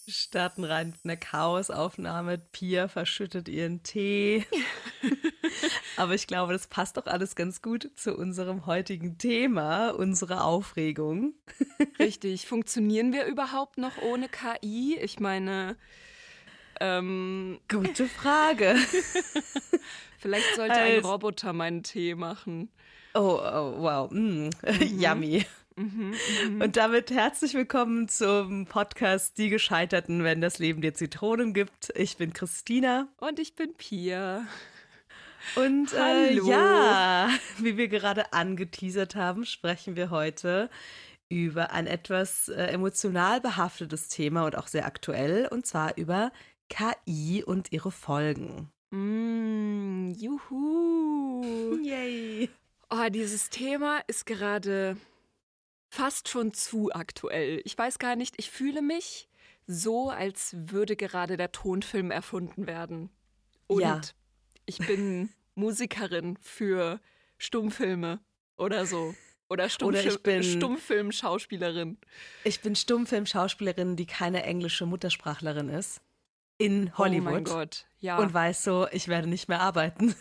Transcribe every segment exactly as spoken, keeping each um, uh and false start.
Starten rein mit einer Chaosaufnahme. Pia verschüttet ihren Tee. Aber ich glaube, das passt doch alles ganz gut zu unserem heutigen Thema, unsere Aufregung. Richtig. Funktionieren wir überhaupt noch ohne K I? Ich meine, ähm, Gute Frage. vielleicht sollte ein Also, Roboter meinen Tee machen. oh, oh wow, mm, Mhm. yummy. Mhm, mhm. Und damit herzlich willkommen zum Podcast Die Gescheiterten, wenn das Leben dir Zitronen gibt. Ich bin Christina. Und ich bin Pia. Und äh, Hallo. ja, wie wir gerade angeteasert haben, sprechen wir heute über ein etwas äh, emotional behaftetes Thema und auch sehr aktuell, und zwar über K I und ihre Folgen. Mm, juhu. Yay! Oh, dieses Thema ist gerade fast schon zu aktuell. Ich weiß gar nicht, ich fühle mich so, als würde gerade der Tonfilm erfunden werden. Ja, Und ich bin Musikerin für Stummfilme oder so. Oder oder Stummschil- ich bin, Stummfilm-Schauspielerin. ich bin Stummfilmschauspielerin, die keine englische Muttersprachlerin ist, in Oh mein Hollywood Gott, und ja. weiß so, ich werde nicht mehr arbeiten.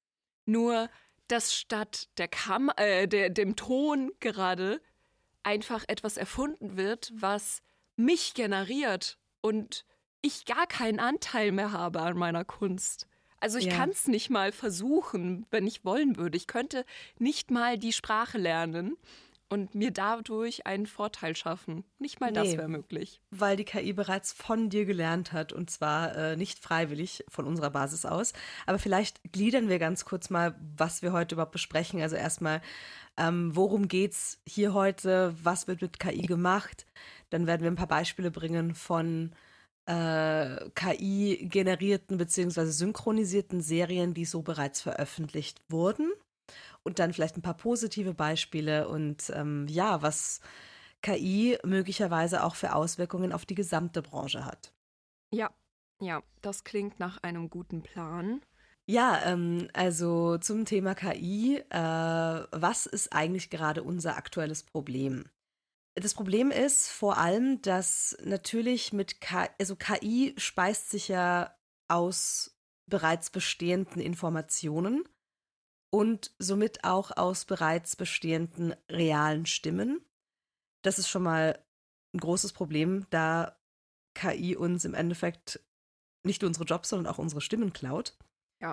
Nur, dass statt der Kam äh, der, dem Ton gerade einfach etwas erfunden wird, was mich generiert und ich gar keinen Anteil mehr habe an meiner Kunst. Also ich Ja, kann es nicht mal versuchen, wenn ich wollen würde. Ich könnte nicht mal die Sprache lernen und mir dadurch einen Vorteil schaffen. Nicht mal das nee, wäre möglich. weil die K I bereits von dir gelernt hat, und zwar äh, nicht freiwillig von unserer Basis aus. Aber vielleicht gliedern wir ganz kurz mal, was wir heute überhaupt besprechen. Also erstmal, ähm, worum geht's hier heute? Was wird mit K I gemacht? Dann werden wir ein paar Beispiele bringen von äh, K I-generierten beziehungsweise synchronisierten Serien, die so bereits veröffentlicht wurden. Und dann vielleicht ein paar positive Beispiele und ähm, ja, was K I möglicherweise auch für Auswirkungen auf die gesamte Branche hat. Ja, ja, das klingt nach einem guten Plan. Ja, ähm, also zum Thema K I, äh, was ist eigentlich gerade unser aktuelles Problem? Das Problem ist vor allem, dass natürlich mit K I, also K I speist sich ja aus bereits bestehenden Informationen und somit auch aus bereits bestehenden realen Stimmen. Das ist schon mal ein großes Problem, da K I uns im Endeffekt nicht nur unsere Jobs, sondern auch unsere Stimmen klaut. Ja,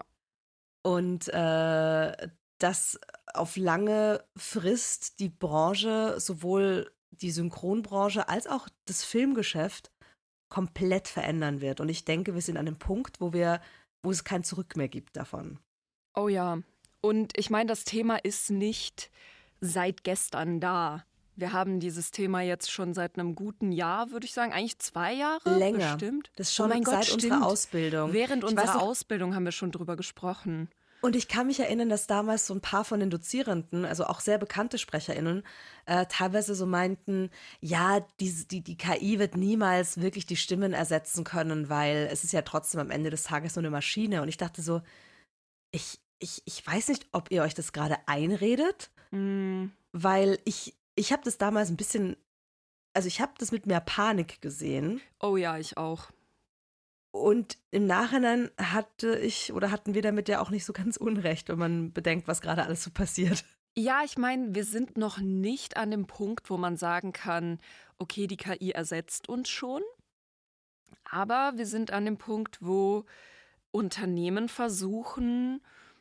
Und äh, das auf lange Frist die Branche, sowohl die Synchronbranche als auch das Filmgeschäft, komplett verändern wird. Und ich denke, wir sind an einem Punkt, wo wir, wo es kein Zurück mehr gibt davon. oh ja. Und ich meine, das Thema ist nicht seit gestern da. Wir haben dieses Thema jetzt schon seit einem guten Jahr, würde ich sagen, eigentlich zwei Jahre Länger. bestimmt. Das Oh schon mein Gott, seit unserer stimmt. Ausbildung. Während Ich weiß unserer noch, Ausbildung haben wir schon drüber gesprochen. und ich kann mich erinnern, dass damals so ein paar von den Dozierenden, also auch sehr bekannte SprecherInnen, äh, teilweise so meinten, ja, die, die, die K I wird niemals wirklich die Stimmen ersetzen können, weil es ist ja trotzdem am Ende des Tages nur eine Maschine. Und ich dachte so, ich, ich, ich weiß nicht, ob ihr euch das gerade einredet, Mm, weil ich, ich habe das damals ein bisschen, also ich habe das mit mehr Panik gesehen. oh ja, ich auch. Und im Nachhinein hatte ich oder hatten wir damit ja auch nicht so ganz Unrecht, wenn man bedenkt, was gerade alles so passiert. Ja, ich meine, wir sind noch nicht an dem Punkt, wo man sagen kann, okay, die K I ersetzt uns schon. Aber wir sind an dem Punkt, wo Unternehmen versuchen,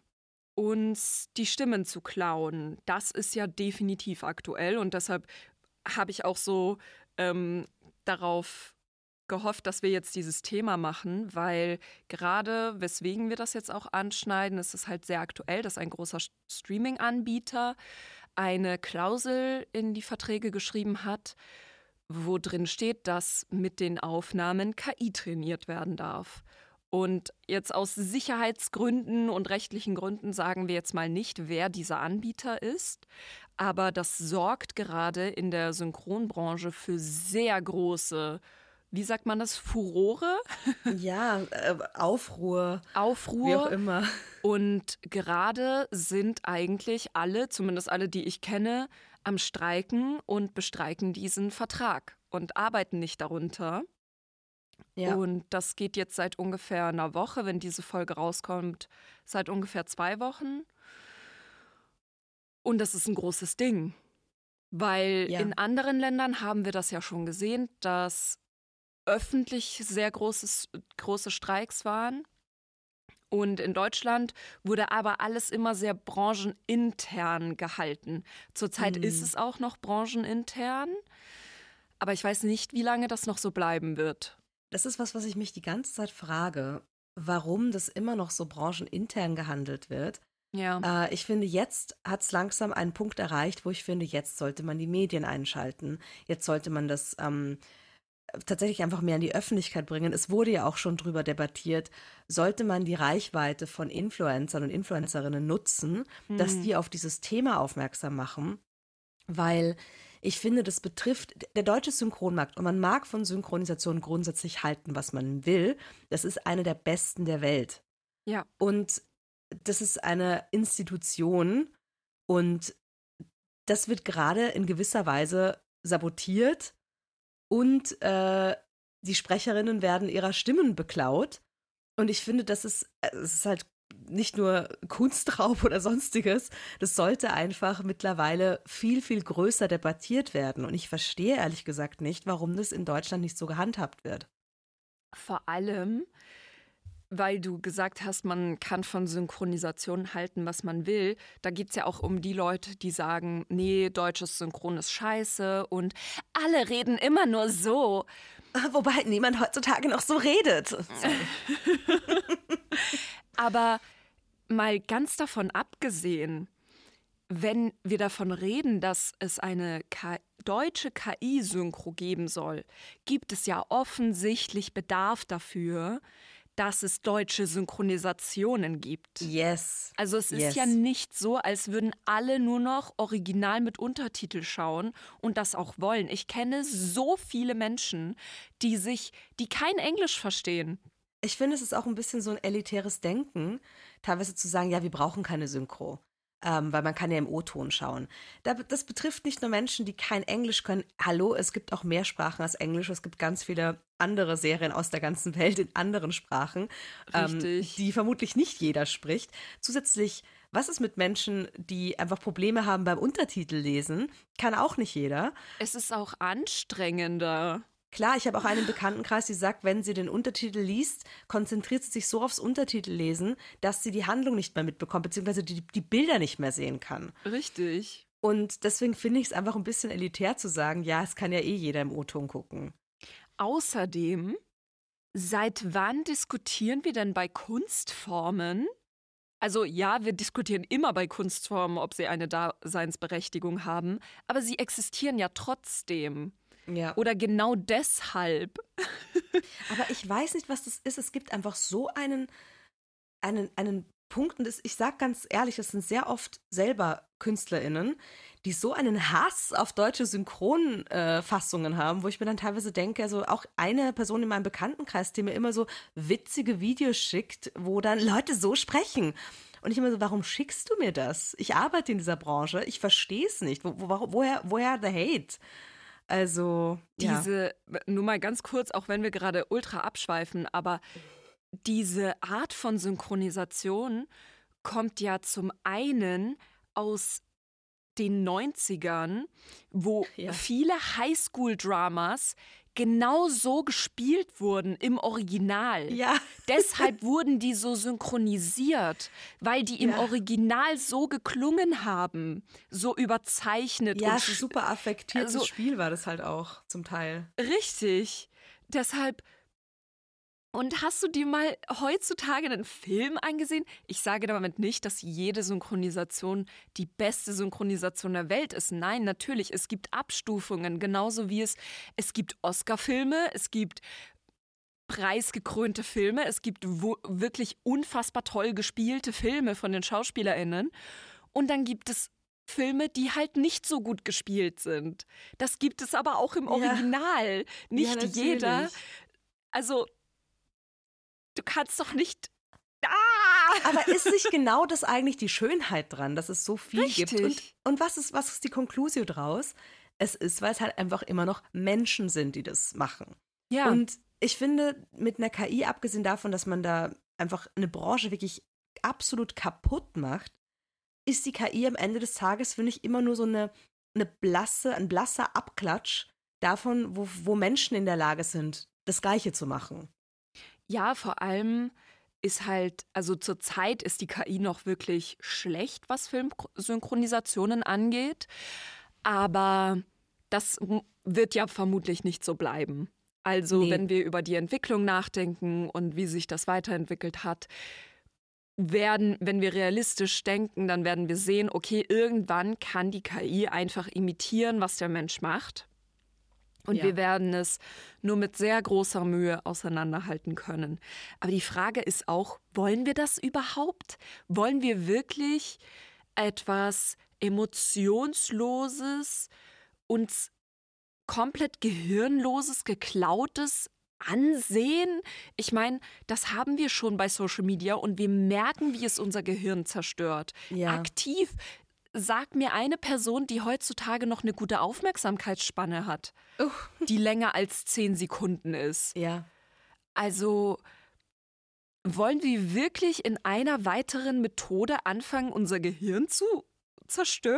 uns die Stimmen zu klauen. Das ist ja definitiv aktuell und deshalb habe ich auch so ähm, darauf gehofft, dass wir jetzt dieses Thema machen, weil gerade, weswegen wir das jetzt auch anschneiden, ist es halt sehr aktuell, dass ein großer Streaming-Anbieter eine Klausel in die Verträge geschrieben hat, wo drin steht, dass mit den Aufnahmen K I trainiert werden darf. Und jetzt aus Sicherheitsgründen und rechtlichen Gründen sagen wir jetzt mal nicht, wer dieser Anbieter ist. Aber das sorgt gerade in der Synchronbranche für sehr große, wie sagt man das, Furore, Ja, äh, Aufruhr, wie auch Aufruhr. immer. Und gerade sind eigentlich alle, zumindest alle, die ich kenne, am Streiken und bestreiken diesen Vertrag und arbeiten nicht darunter. Ja. Und das geht jetzt seit ungefähr einer Woche, wenn diese Folge rauskommt, seit ungefähr zwei Wochen. Und das ist ein großes Ding, weil Ja. in anderen Ländern haben wir das ja schon gesehen, dass öffentlich sehr großes, große Streiks waren. Und in Deutschland wurde aber alles immer sehr branchenintern gehalten. Zurzeit Hm. ist es auch noch branchenintern, aber ich weiß nicht, wie lange das noch so bleiben wird. Das ist was, was ich mich die ganze Zeit frage, warum das immer noch so branchenintern gehandelt wird. Ja, Äh, ich finde, jetzt hat es langsam einen Punkt erreicht, wo ich finde, jetzt sollte man die Medien einschalten. Jetzt sollte man das ähm, tatsächlich einfach mehr in die Öffentlichkeit bringen. Es wurde ja auch schon drüber debattiert, sollte man die Reichweite von Influencern und Influencerinnen nutzen, dass Hm. die auf dieses Thema aufmerksam machen, weil ich finde, das betrifft der deutsche Synchronmarkt und man mag von Synchronisation grundsätzlich halten, was man will. Das ist eine der besten der Welt. ja, Und das ist eine Institution und das wird gerade in gewisser Weise sabotiert und äh, die Sprecherinnen werden ihrer Stimmen beklaut. Und ich finde, das ist, äh, es ist halt nicht nur Kunstraub oder sonstiges, das sollte einfach mittlerweile viel, viel größer debattiert werden. Und ich verstehe ehrlich gesagt nicht, warum das in Deutschland nicht so gehandhabt wird. vor allem, weil du gesagt hast, man kann von Synchronisation halten, was man will. Da geht es ja auch um die Leute, die sagen, nee, deutsches Synchron ist scheiße und alle reden immer nur so. Wobei niemand heutzutage noch so redet. Aber mal ganz davon abgesehen, wenn wir davon reden, dass es eine K- deutsche K I-Synchro geben soll, gibt es ja offensichtlich Bedarf dafür, dass es deutsche Synchronisationen gibt. Yes. Also es ist Yes. ja nicht so, als würden alle nur noch original mit Untertitel schauen und das auch wollen. Ich kenne so viele Menschen, die sich, die kein Englisch verstehen. Ich finde, es ist auch ein bisschen so ein elitäres Denken, teilweise zu sagen, ja, wir brauchen keine Synchro, ähm, weil man kann ja im O-Ton schauen. Da, das betrifft nicht nur Menschen, die kein Englisch können. Hallo, es gibt auch mehr Sprachen als Englisch. Es gibt ganz viele andere Serien aus der ganzen Welt in anderen Sprachen, ähm, Richtig. die vermutlich nicht jeder spricht. Zusätzlich, was ist mit Menschen, die einfach Probleme haben beim Untertitel lesen? Kann auch nicht jeder. Es ist auch anstrengender. Klar, ich habe auch einen Bekanntenkreis, die sagt, wenn sie den Untertitel liest, konzentriert sie sich so aufs Untertitellesen, dass sie die Handlung nicht mehr mitbekommt, beziehungsweise die, die Bilder nicht mehr sehen kann. Richtig. Und deswegen finde ich es einfach ein bisschen elitär zu sagen, ja, es kann ja eh jeder im O-Ton gucken. Außerdem, seit wann diskutieren wir denn bei Kunstformen? Also ja, wir diskutieren immer bei Kunstformen, ob sie eine Daseinsberechtigung haben, aber sie existieren ja trotzdem. Ja. Oder genau deshalb. Aber ich weiß nicht, was das ist. Es gibt einfach so einen, einen, einen Punkt, und das, ich sage ganz ehrlich, das sind sehr oft selber KünstlerInnen, die so einen Hass auf deutsche Synchronfassungen äh, haben, wo ich mir dann teilweise denke, also auch eine Person in meinem Bekanntenkreis, die mir immer so witzige Videos schickt, wo dann Leute so sprechen. Und ich immer so, warum schickst du mir das? Ich arbeite in dieser Branche, ich verstehe es nicht. Wo, wo, woher, woher the hate? Also, ja. Diese, nur mal ganz kurz, auch wenn wir gerade ultra abschweifen, aber diese Art von Synchronisation kommt ja zum einen aus den neunzigern, wo Ja. viele Highschool-Dramas genau so gespielt wurden im Original. Ja. Deshalb wurden die so synchronisiert, weil die im Ja. Original so geklungen haben, so überzeichnet. Ja, und es ist super affektiertes also- Spiel war das halt auch zum Teil. Richtig. Deshalb. Und hast du dir mal heutzutage einen Film angesehen? Ich sage damit nicht, dass jede Synchronisation die beste Synchronisation der Welt ist. Nein, natürlich, es gibt Abstufungen, genauso wie es, es gibt Oscar-Filme, es gibt preisgekrönte Filme, es gibt wo, wirklich unfassbar toll gespielte Filme von den SchauspielerInnen. Und dann gibt es Filme, die halt nicht so gut gespielt sind. Das gibt es aber auch im Ja. Original. Nicht Ja, natürlich. jeder. Also, du kannst doch nicht. Ah! Aber ist nicht genau das eigentlich die Schönheit dran, dass es so viel gibt? Und, Richtig. und was ist, was ist die Konklusio draus? Es ist, weil es halt einfach immer noch Menschen sind, die das machen. Ja, Und ich finde, mit einer K I, abgesehen davon, dass man da einfach eine Branche wirklich absolut kaputt macht, ist die K I am Ende des Tages, finde ich, immer nur so eine, eine blasse, ein blasser Abklatsch davon, wo, wo Menschen in der Lage sind, das Gleiche zu machen. Ja, vor allem ist halt, also zurzeit ist die K I noch wirklich schlecht, was Filmsynchronisationen angeht. Aber das wird ja vermutlich nicht so bleiben. Also Nee. wenn wir über die Entwicklung nachdenken und wie sich das weiterentwickelt hat, werden, wenn wir realistisch denken, dann werden wir sehen, okay, irgendwann kann die K I einfach imitieren, was der Mensch macht. Und Ja. wir werden es nur mit sehr großer Mühe auseinanderhalten können. Aber die Frage ist auch, wollen wir das überhaupt? Wollen wir wirklich etwas Emotionsloses, uns komplett Gehirnloses, Geklautes ansehen? Ich meine, das haben wir schon bei Social Media und wir merken, wie es unser Gehirn zerstört. Ja. Aktiv. Sag mir eine Person, die heutzutage noch eine gute Aufmerksamkeitsspanne hat, Uh. die länger als zehn Sekunden ist. Ja. Also wollen wir wirklich in einer weiteren Methode anfangen, unser Gehirn zu zerstören?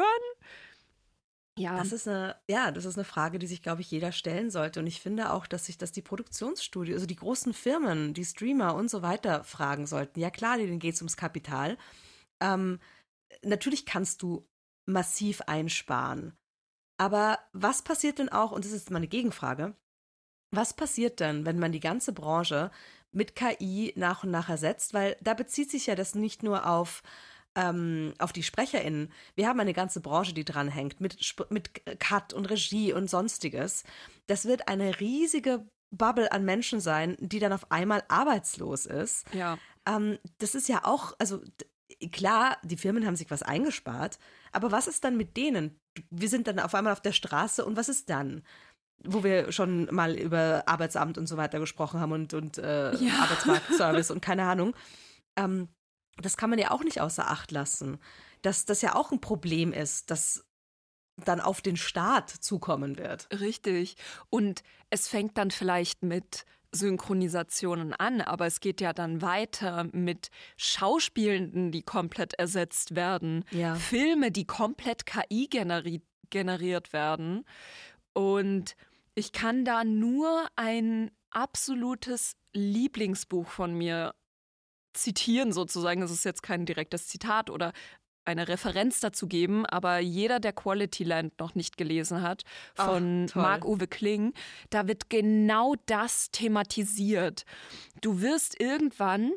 Ja. Das ist eine, ja, das ist eine Frage, die sich, glaube ich, jeder stellen sollte. Und ich finde auch, dass sich das die Produktionsstudios, also die großen Firmen, die Streamer und so weiter fragen sollten. Ja klar, denen geht es ums Kapital. Ähm, natürlich kannst du massiv einsparen. Aber was passiert denn auch, und das ist meine Gegenfrage, was passiert denn, wenn man die ganze Branche mit K I nach und nach ersetzt? Weil da bezieht sich ja das nicht nur auf, ähm, auf die SprecherInnen. Wir haben eine ganze Branche, die dranhängt, mit, Sp- mit Cut und Regie und Sonstiges. Das wird eine riesige Bubble an Menschen sein, die dann auf einmal arbeitslos ist. Ja. Ähm, das ist ja auch, also d- klar, die Firmen haben sich was eingespart, aber was ist dann mit denen? Wir sind dann auf einmal auf der Straße und was ist dann? Wo wir schon mal über Arbeitsamt und so weiter gesprochen haben und, und äh, Ja. Arbeitsmarktservice und keine Ahnung. Ähm, das kann man ja auch nicht außer Acht lassen, dass das ja auch ein Problem ist, das dann auf den Staat zukommen wird. Richtig. Und es fängt dann vielleicht mit Synchronisationen an, aber es geht ja dann weiter mit Schauspielenden, die komplett ersetzt werden, Ja. Filme, die komplett K I generi- generiert werden. Und ich kann da nur ein absolutes Lieblingsbuch von mir zitieren, sozusagen. Es ist jetzt kein direktes Zitat oder eine Referenz dazu geben, aber jeder, der Quality Land noch nicht gelesen hat, von Ach, toll. Marc-Uwe Kling, da wird genau das thematisiert. Du wirst irgendwann,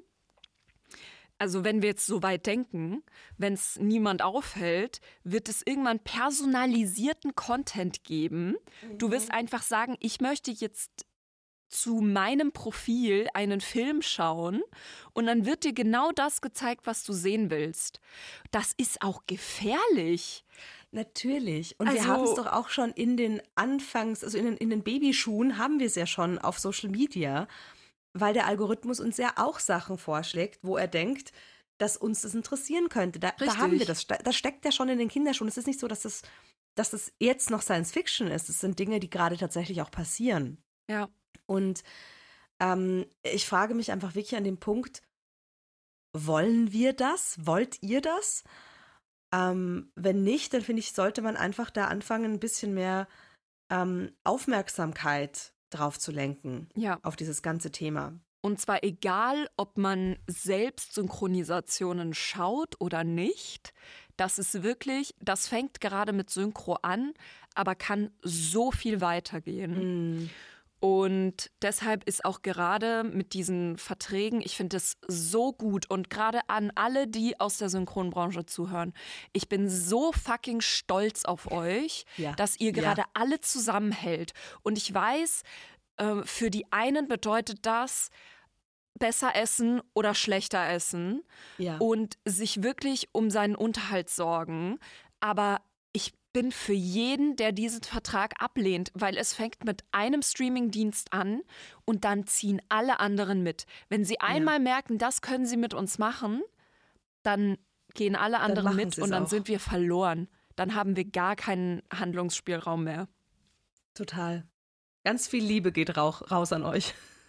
also wenn wir jetzt so weit denken, wenn es niemand aufhält, wird es irgendwann personalisierten Content geben. Du wirst einfach sagen, ich möchte jetzt zu meinem Profil einen Film schauen und dann wird dir genau das gezeigt, was du sehen willst. Das ist auch gefährlich. Natürlich. Und wir Also- haben es doch auch schon in den Anfangs, also in den, in den Babyschuhen haben wir es ja schon auf Social Media, weil der Algorithmus uns ja auch Sachen vorschlägt, wo er denkt, dass uns das interessieren könnte. Da, da Richtig. haben wir das. Das steckt ja schon in den Kinderschuhen. Es ist nicht so, dass das, dass das jetzt noch Science Fiction ist. Es sind Dinge, die gerade tatsächlich auch passieren. Ja. Und ähm, ich frage mich einfach wirklich an dem Punkt, wollen wir das? Wollt ihr das? Ähm, wenn nicht, dann finde ich, sollte man einfach da anfangen, ein bisschen mehr ähm, Aufmerksamkeit drauf zu lenken, Ja. auf dieses ganze Thema. Und zwar egal, ob man selbst Synchronisationen schaut oder nicht. Das ist wirklich, das fängt gerade mit Synchro an, aber kann so viel weitergehen. Mm. Und deshalb ist auch gerade mit diesen Verträgen, ich finde es so gut und gerade an alle, die aus der Synchronbranche zuhören, ich bin so fucking stolz auf euch, Ja. dass ihr Ja. gerade alle zusammenhält. Und ich weiß, äh, für die einen bedeutet das besser essen oder schlechter essen Ja. und sich wirklich um seinen Unterhalt sorgen. Aber ich bin für jeden, der diesen Vertrag ablehnt, weil es fängt mit einem Streamingdienst an und dann ziehen alle anderen mit. Wenn sie einmal merken, das können sie mit uns machen, dann gehen alle anderen machen mit sie's und dann auch. sind wir verloren. Dann haben wir gar keinen Handlungsspielraum mehr. Total. Ganz viel Liebe geht rauch, raus an euch.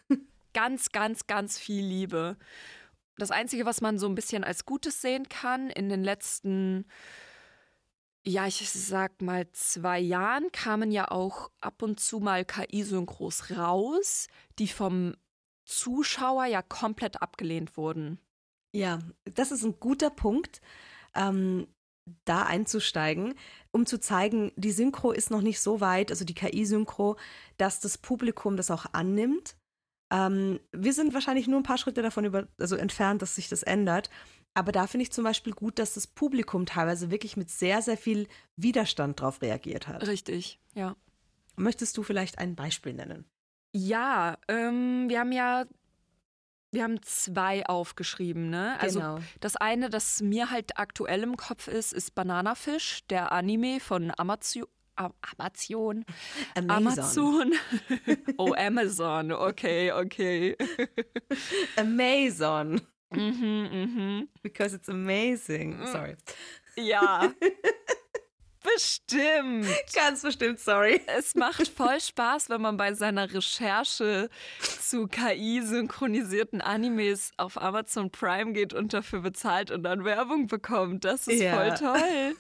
ganz, ganz, ganz viel Liebe. Das Einzige, was man so ein bisschen als Gutes sehen kann, in den letzten, ja, ich sag mal zwei Jahren kamen ja auch ab und zu mal K I-Synchros raus, die vom Zuschauer ja komplett abgelehnt wurden. Ja, das ist ein guter Punkt, ähm, da einzusteigen, um zu zeigen, die Synchro ist noch nicht so weit, also die K I-Synchro, dass das Publikum das auch annimmt. Ähm, wir sind wahrscheinlich nur ein paar Schritte davon über, also entfernt, dass sich das ändert. Aber da finde ich zum Beispiel gut, dass das Publikum teilweise wirklich mit sehr, sehr viel Widerstand drauf reagiert hat. Richtig, ja. Möchtest du vielleicht ein Beispiel nennen? Ja, ähm, wir haben ja, wir haben zwei aufgeschrieben, ne? Also Genau. das eine, das mir halt aktuell im Kopf ist, ist Bananafisch, der Anime von Amazon. Amazon. Amazon. Amazon. Oh, Amazon. Okay, okay. Amazon. Mhm, mhm. Because it's amazing. Sorry. Ja. Bestimmt. Ganz bestimmt, sorry. Es macht voll Spaß, wenn man bei seiner Recherche zu K I-synchronisierten Animes auf Amazon Prime geht und dafür bezahlt und dann Werbung bekommt. Das ist Ja. voll toll.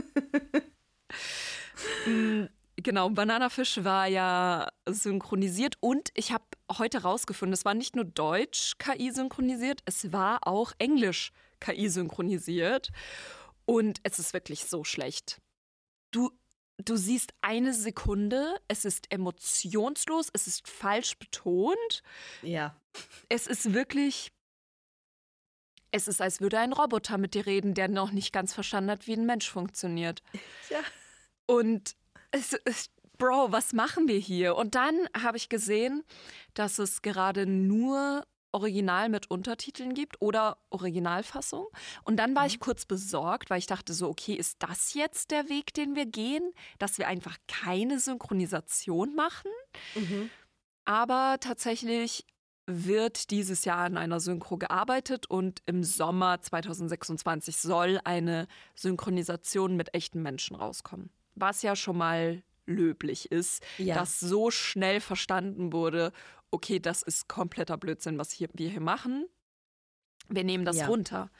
Genau, Bananafisch war ja synchronisiert und ich habe heute rausgefunden, es war nicht nur Deutsch K I synchronisiert, es war auch Englisch K I synchronisiert und es ist wirklich so schlecht. Du, du siehst eine Sekunde, es ist emotionslos, es ist falsch betont, Ja. es ist wirklich, es ist, als würde ein Roboter mit dir reden, der noch nicht ganz verstanden hat, wie ein Mensch funktioniert. Ja. Und es ist, Bro, was machen wir hier? Und dann habe ich gesehen, dass es gerade nur Original mit Untertiteln gibt oder Originalfassung. Und dann war ich kurz besorgt, weil ich dachte so, okay, ist das jetzt der Weg, den wir gehen? Dass wir einfach keine Synchronisation machen? Mhm. Aber tatsächlich wird dieses Jahr an einer Synchro gearbeitet und im Sommer zwanzig sechsundzwanzig soll eine Synchronisation mit echten Menschen rauskommen. Was ja schon mal löblich ist, Ja. dass so schnell verstanden wurde, okay, das ist kompletter Blödsinn, was hier, wir hier machen. Wir nehmen das Ja. runter.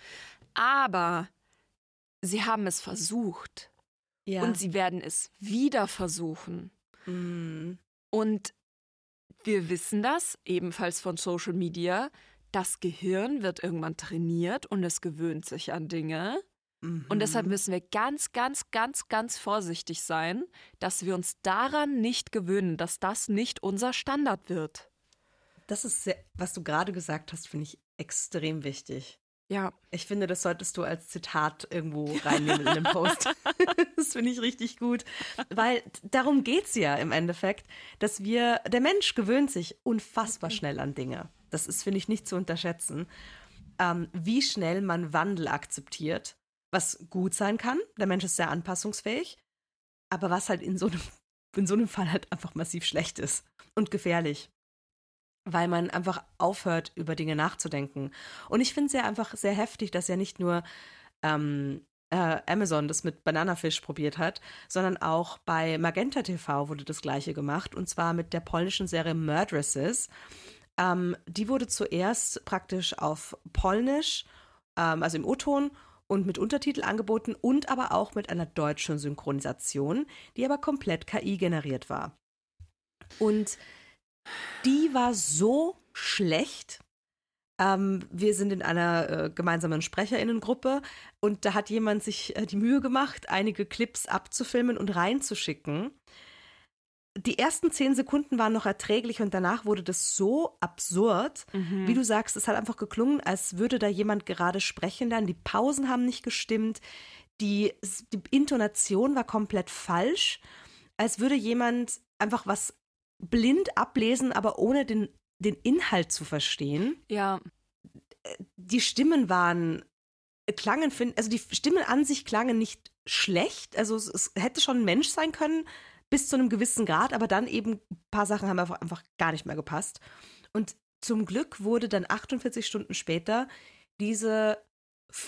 Aber sie haben es versucht Ja. und sie werden es wieder versuchen. Mm. Und wir wissen das, ebenfalls von Social Media, das Gehirn wird irgendwann trainiert und es gewöhnt sich an Dinge. Mhm. Und deshalb müssen wir ganz, ganz, ganz, ganz vorsichtig sein, dass wir uns daran nicht gewöhnen, dass das nicht unser Standard wird. Das ist, sehr, was du gerade gesagt hast, finde ich extrem wichtig. Ja. Ich finde, das solltest du als Zitat irgendwo reinnehmen in den Post. Das finde ich richtig gut. Weil darum geht es ja im Endeffekt, dass wir, der Mensch gewöhnt sich unfassbar schnell an Dinge. Das ist, finde ich, nicht zu unterschätzen. Ähm, wie schnell man Wandel akzeptiert, was gut sein kann. Der Mensch ist sehr anpassungsfähig. Aber was halt in so einem, in so einem Fall halt einfach massiv schlecht ist und gefährlich. Weil man einfach aufhört, über Dinge nachzudenken. Und ich finde es ja einfach sehr heftig, dass ja nicht nur ähm, äh, Amazon das mit Bananafisch probiert hat, sondern auch bei Magenta T V wurde das Gleiche gemacht. Und zwar mit der polnischen Serie Murdresses. Ähm, die wurde zuerst praktisch auf Polnisch, ähm, also im O-Ton, und mit Untertitel angeboten und aber auch mit einer deutschen Synchronisation, die aber komplett K I generiert war. Und die war so schlecht. Ähm, wir sind in einer äh, gemeinsamen SprecherInnengruppe und da hat jemand sich äh, die Mühe gemacht, einige Clips abzufilmen und reinzuschicken. Die ersten zehn Sekunden waren noch erträglich und danach wurde das so absurd. Mhm. Wie du sagst, es hat einfach geklungen, als würde da jemand gerade sprechen lernen. Die Pausen haben nicht gestimmt. Die, die Intonation war komplett falsch. Als würde jemand einfach was blind ablesen, aber ohne den, den Inhalt zu verstehen. Ja. Die Stimmen waren, klangen, also die Stimmen an sich klangen nicht schlecht. Also es, es hätte schon ein Mensch sein können, bis zu einem gewissen Grad, aber dann eben ein paar Sachen haben einfach, einfach gar nicht mehr gepasst. Und zum Glück wurde dann achtundvierzig Stunden später diese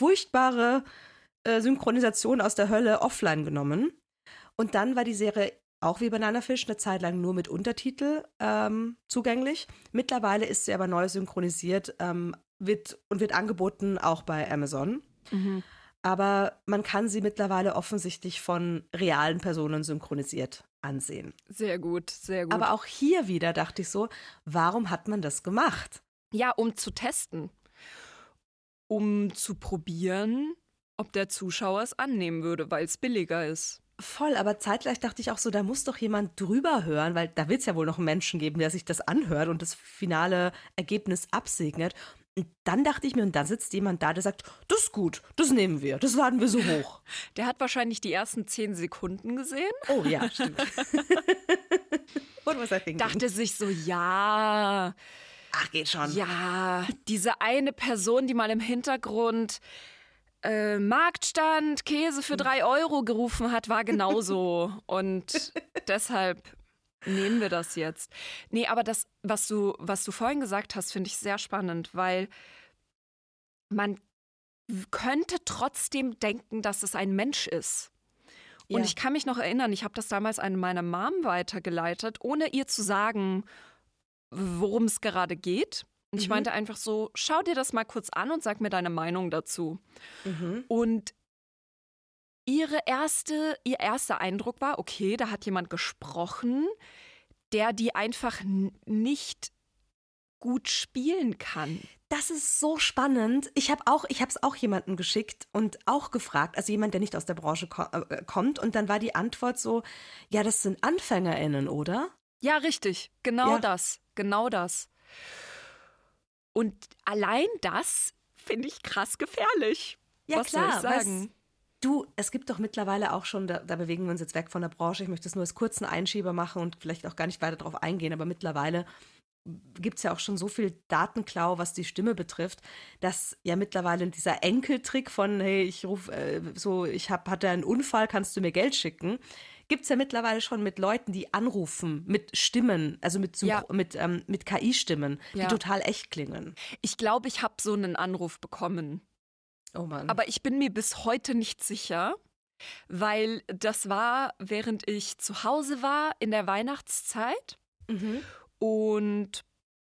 furchtbare äh, Synchronisation aus der Hölle offline genommen. Und dann war die Serie auch wie Banana Fish eine Zeit lang nur mit Untertitel ähm, zugänglich. Mittlerweile ist sie aber neu synchronisiert ähm, wird, und wird angeboten auch bei Amazon. Mhm. Aber man kann sie mittlerweile offensichtlich von realen Personen synchronisiert ansehen. Sehr gut, sehr gut. Aber auch hier wieder dachte ich so, warum hat man das gemacht? Ja, um zu testen. Um zu probieren, ob der Zuschauer es annehmen würde, weil es billiger ist. Voll, aber zeitgleich dachte ich auch so, da muss doch jemand drüber hören, weil da wird es ja wohl noch einen Menschen geben, der sich das anhört und das finale Ergebnis absegnet. Und dann dachte ich mir, und da sitzt jemand da, der sagt, das ist gut, das nehmen wir, das laden wir so hoch. Der hat wahrscheinlich die ersten zehn Sekunden gesehen. Oh ja, stimmt. Und was er dachte sich so, ja, ach, geht schon. ja, diese eine Person, die mal im Hintergrund äh, Marktstand, Käse für drei Euro gerufen hat, war genauso. Und deshalb nehmen wir das jetzt. Nee, aber das, was du, was du vorhin gesagt hast, finde ich sehr spannend, weil man könnte trotzdem denken, dass es ein Mensch ist. Und Ja. ich kann mich noch erinnern, ich habe das damals an meine Mom weitergeleitet, ohne ihr zu sagen, worum es gerade geht. Und ich Mhm. meinte einfach so, schau dir das mal kurz an und sag mir deine Meinung dazu. Mhm. Und ihre erste, ihr erster Eindruck war, okay, da hat jemand gesprochen, der die einfach n- nicht gut spielen kann. Das ist so spannend. Ich habe auch, ich habe es auch jemandem geschickt und auch gefragt, also jemand, der nicht aus der Branche ko äh, kommt. Und dann war die Antwort so, ja, das sind AnfängerInnen, oder? Ja, richtig. Genau Ja. das. Genau das. Und allein das finde ich krass gefährlich. Ja, Was klar. soll ich sagen? Was, du, es gibt doch mittlerweile auch schon, da, da bewegen wir uns jetzt weg von der Branche. Ich möchte es nur als kurzen Einschieber machen und vielleicht auch gar nicht weiter darauf eingehen, aber mittlerweile gibt es ja auch schon so viel Datenklau, was die Stimme betrifft, dass ja mittlerweile dieser Enkeltrick von, hey, ich rufe äh, so, ich hab, hatte einen Unfall, kannst du mir Geld schicken, gibt es ja mittlerweile schon mit Leuten, die anrufen, mit Stimmen, also mit, Synchro- Ja. mit, ähm, mit K I-Stimmen, Ja. die total echt klingen. Ich glaube, ich habe so einen Anruf bekommen. Oh Mann. Aber ich bin mir bis heute nicht sicher, weil das war, während ich zu Hause war in der Weihnachtszeit. Mhm. Und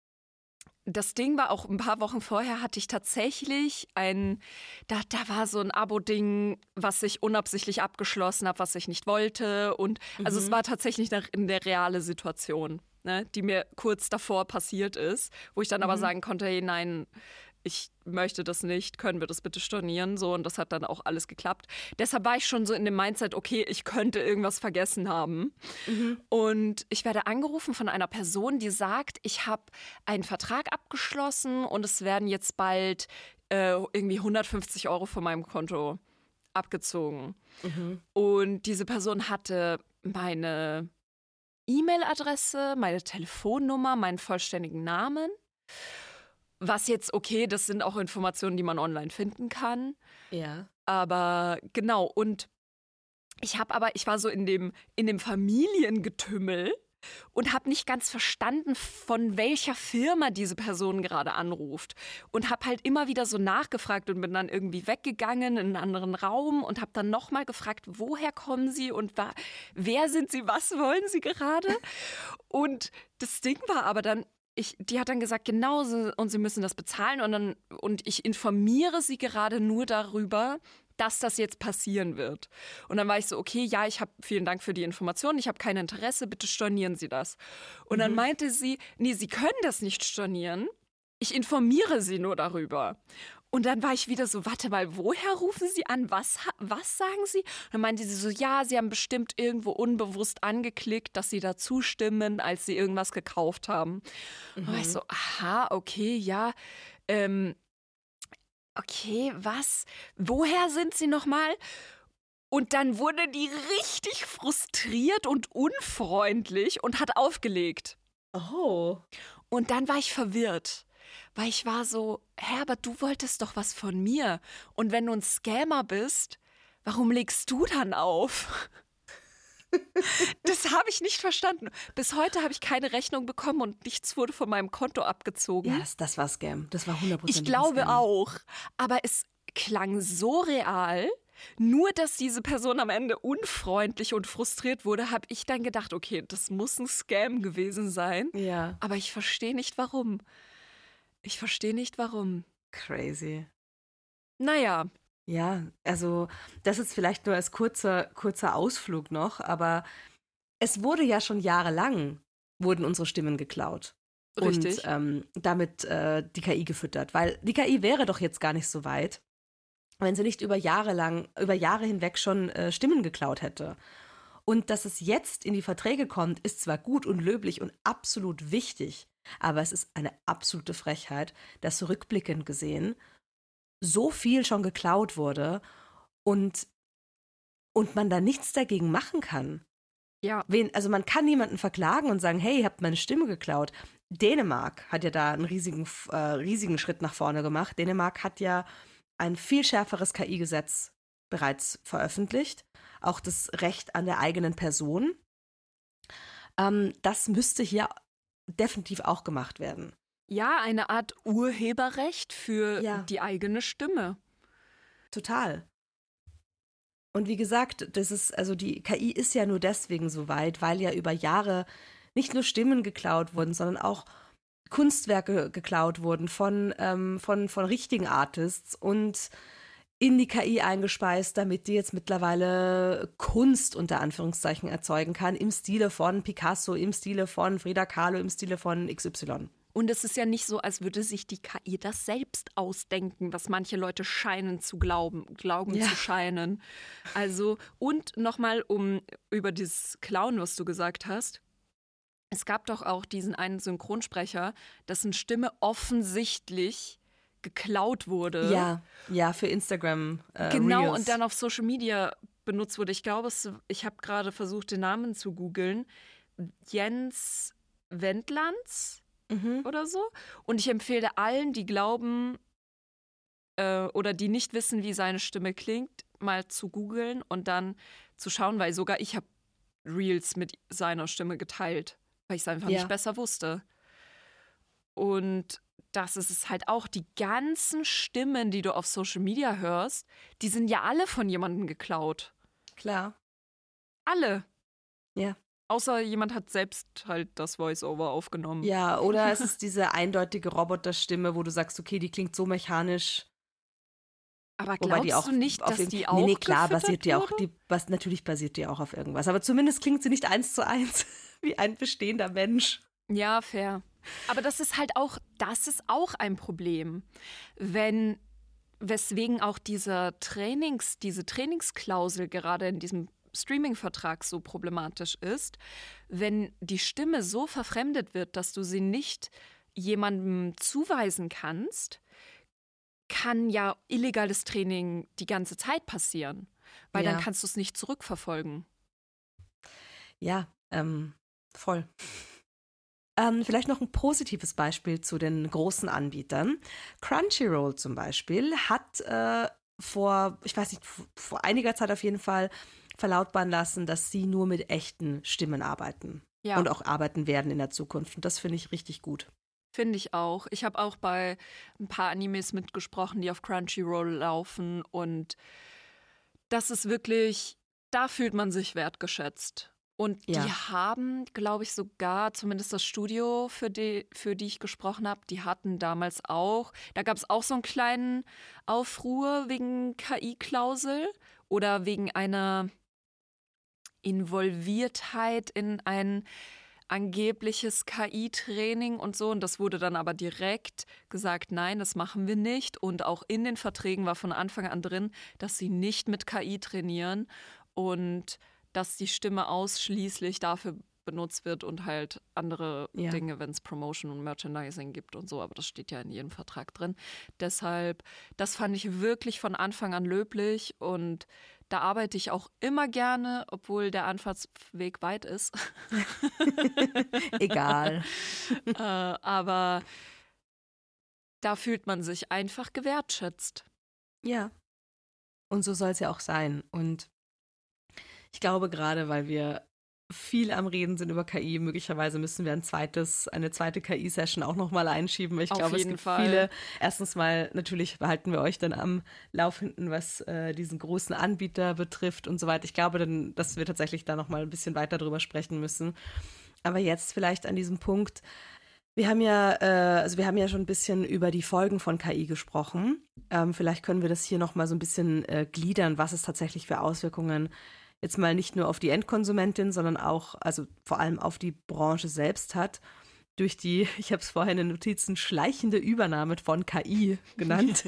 das Ding war auch ein paar Wochen vorher hatte ich tatsächlich ein, da, da war so ein Abo-Ding, was ich unabsichtlich abgeschlossen habe, was ich nicht wollte. Und also Mhm. es war tatsächlich eine, eine reale Situation, ne, die mir kurz davor passiert ist, wo ich dann aber Mhm. sagen konnte, hey, nein, ich möchte das nicht, können wir das bitte stornieren, so, und das hat dann auch alles geklappt. Deshalb war ich schon so in dem Mindset, okay, ich könnte irgendwas vergessen haben. Mhm. Und ich werde angerufen von einer Person, die sagt, ich habe einen Vertrag abgeschlossen und es werden jetzt bald äh, irgendwie hundertfünfzig Euro von meinem Konto abgezogen. Mhm. Und diese Person hatte meine E-Mail-Adresse, meine Telefonnummer, meinen vollständigen Namen. Was jetzt, okay, das sind auch Informationen, die man online finden kann. Ja. Aber genau, und ich habe aber, ich war so in dem, in dem Familiengetümmel und habe nicht ganz verstanden, von welcher Firma diese Person gerade anruft. Und habe halt immer wieder so nachgefragt und bin dann irgendwie weggegangen in einen anderen Raum und habe dann nochmal gefragt, woher kommen Sie und wa- wer sind Sie, was wollen Sie gerade? Und das Ding war aber dann, ich, die hat dann gesagt, genau, so- und Sie müssen das bezahlen. Und, dann, und ich informiere Sie gerade nur darüber, dass das jetzt passieren wird. Und dann war ich so, okay, ja, ich habe vielen Dank für die Information, ich habe kein Interesse, bitte stornieren Sie das. Und dann Mhm. meinte sie, nee, Sie können das nicht stornieren, ich informiere Sie nur darüber. Und dann war ich wieder so, warte mal, woher rufen Sie an? Was, ha- was sagen Sie? Und dann meinte sie so, ja, Sie haben bestimmt irgendwo unbewusst angeklickt, dass Sie da zustimmen, als Sie irgendwas gekauft haben. Und dann war ich so, aha, okay, ja, ähm, okay, was? Woher sind Sie nochmal? Und dann wurde die richtig frustriert und unfreundlich und hat aufgelegt. Oh. Und dann war ich verwirrt, weil ich war so, Herbert, du wolltest doch was von mir. Und wenn du ein Scammer bist, warum legst du dann auf? Das habe ich nicht verstanden. Bis heute habe ich keine Rechnung bekommen und nichts wurde von meinem Konto abgezogen. Ja, das, das war Scam. Das war hundertprozentig Ich glaube Scam. auch. Aber es klang so real, Nur, dass diese Person am Ende unfreundlich und frustriert wurde, habe ich dann gedacht, okay, das muss ein Scam gewesen sein. Ja. Aber ich verstehe nicht, warum. Ich verstehe nicht, warum. Crazy. Naja. Ja, also das ist vielleicht nur als kurzer, kurzer Ausflug noch, aber es wurde ja schon jahrelang, wurden unsere Stimmen geklaut. Richtig. Und ähm, damit äh, die K I gefüttert. Weil die K I wäre doch jetzt gar nicht so weit, wenn sie nicht über Jahre lang, über Jahre hinweg schon äh, Stimmen geklaut hätte. Und dass es jetzt in die Verträge kommt, ist zwar gut und löblich und absolut wichtig, aber es ist eine absolute Frechheit, dass rückblickend gesehen so viel schon geklaut wurde und, und man da nichts dagegen machen kann. Ja. Wen, also man kann niemanden verklagen und sagen, hey, ihr habt meine Stimme geklaut. Dänemark hat ja da einen riesigen, äh, riesigen Schritt nach vorne gemacht. Dänemark hat ja ein viel schärferes K I-Gesetz bereits veröffentlicht. Auch das Recht an der eigenen Person. Ähm, das müsste hier definitiv auch gemacht werden. Ja, eine Art Urheberrecht für Ja. die eigene Stimme. Total. Und wie gesagt, das ist, also die K I ist ja nur deswegen so weit, weil ja über Jahre nicht nur Stimmen geklaut wurden, sondern auch Kunstwerke geklaut wurden von, ähm, von, von richtigen Artists und in die K I eingespeist, damit die jetzt mittlerweile Kunst unter Anführungszeichen erzeugen kann, im Stile von Picasso, im Stile von Frida Kahlo, im Stile von X Y. Und es ist ja nicht so, als würde sich die K I das selbst ausdenken, was manche Leute scheinen zu glauben, glauben Ja. zu scheinen. Also, und nochmal, um über dieses Klauen, was du gesagt hast. Es gab doch auch diesen einen Synchronsprecher, dessen Stimme offensichtlich geklaut wurde. Ja, ja, für Instagram äh, Genau, Reels. und dann auf Social Media benutzt wurde. Ich glaube, es, ich habe gerade versucht, den Namen zu googeln. Jens Wendlands Mhm. oder so. Und ich empfehle allen, die glauben äh, oder die nicht wissen, wie seine Stimme klingt, mal zu googeln und dann zu schauen, weil sogar ich habe Reels mit seiner Stimme geteilt, weil ich es einfach Ja. nicht besser wusste. Und das ist es halt auch. Die ganzen Stimmen, die du auf Social Media hörst, die sind ja alle von jemandem geklaut. Klar. Alle. Ja. Außer jemand hat selbst halt das Voice-Over aufgenommen. Ja, oder es ist diese eindeutige Roboterstimme, wo du sagst, okay, die klingt so mechanisch. Aber Wobei glaubst die auch du nicht, auf dass jeden- die nee, auch nee, klar, gefüttert basiert die auch, wurde? die, was, natürlich basiert die auch auf irgendwas. Aber zumindest klingt sie nicht eins zu eins wie ein bestehender Mensch. Ja, fair. Aber das ist halt auch, das ist auch ein Problem. Wenn, weswegen auch dieser Trainings, diese Trainingsklausel gerade in diesem Streaming-Vertrag so problematisch ist, wenn die Stimme so verfremdet wird, dass du sie nicht jemandem zuweisen kannst, kann ja illegales Training die ganze Zeit passieren, weil Ja. dann kannst du es nicht zurückverfolgen. Ja, ähm, voll. Ähm, vielleicht noch ein positives Beispiel zu den großen Anbietern. Crunchyroll zum Beispiel hat äh, vor, ich weiß nicht, vor einiger Zeit auf jeden Fall verlautbaren lassen, dass sie nur mit echten Stimmen arbeiten Ja. und auch arbeiten werden in der Zukunft. Und das finde ich richtig gut. Finde ich auch. Ich habe auch bei ein paar Animes mitgesprochen, die auf Crunchyroll laufen. Und das ist wirklich, da fühlt man sich wertgeschätzt. Und Ja. die haben, glaube ich, sogar, zumindest das Studio, für die, für die ich gesprochen habe, die hatten damals auch, da gab es auch so einen kleinen Aufruhr wegen K I-Klausel oder wegen einer Involviertheit in ein angebliches K I-Training und so. Und das wurde dann aber direkt gesagt, nein, das machen wir nicht. Und auch in den Verträgen war von Anfang an drin, dass sie nicht mit K I trainieren und dass die Stimme ausschließlich dafür benutzt wird und halt andere Ja. Dinge, wenn es Promotion und Merchandising gibt und so. Aber das steht ja in jedem Vertrag drin. Deshalb, das fand ich wirklich von Anfang an löblich und da arbeite ich auch immer gerne, obwohl der Anfahrtsweg weit ist. Egal. äh, aber da fühlt man sich einfach gewertschätzt. Ja. Und so soll es ja auch sein. Und ich glaube gerade, weil wir viel am Reden sind über K I. Möglicherweise müssen wir ein zweites, eine zweite K I-Session auch nochmal einschieben. Ich Auf glaube, es jeden gibt Fall. viele. Erstens mal, natürlich behalten wir euch dann am Laufenden, was äh, diesen großen Anbieter betrifft und so weiter. Ich glaube dann, dass wir tatsächlich da nochmal ein bisschen weiter drüber sprechen müssen. Aber jetzt vielleicht an diesem Punkt. Wir haben ja, äh, also wir haben ja schon ein bisschen über die Folgen von K I gesprochen. Ähm, vielleicht können wir das hier nochmal so ein bisschen äh, gliedern, was es tatsächlich für Auswirkungen jetzt mal nicht nur auf die Endkonsumentin, sondern auch, also vor allem auf die Branche selbst hat, durch die, ich habe es vorhin in den Notizen, schleichende Übernahme von K I genannt.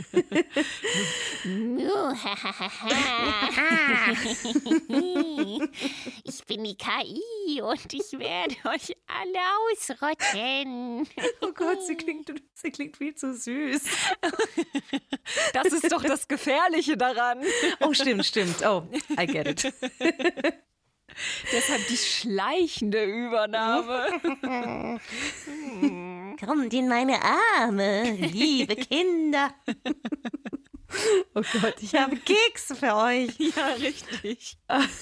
Ich bin die K I und ich werde euch alle ausrotten. Oh Gott, sie klingt, sie klingt viel zu süß. Das ist doch das Gefährliche daran. Oh, stimmt, stimmt. Oh, I get it. Deshalb die schleichende Übernahme. Kommt in meine Arme, liebe Kinder. Oh Gott, ich habe Kekse für euch. Ja, richtig.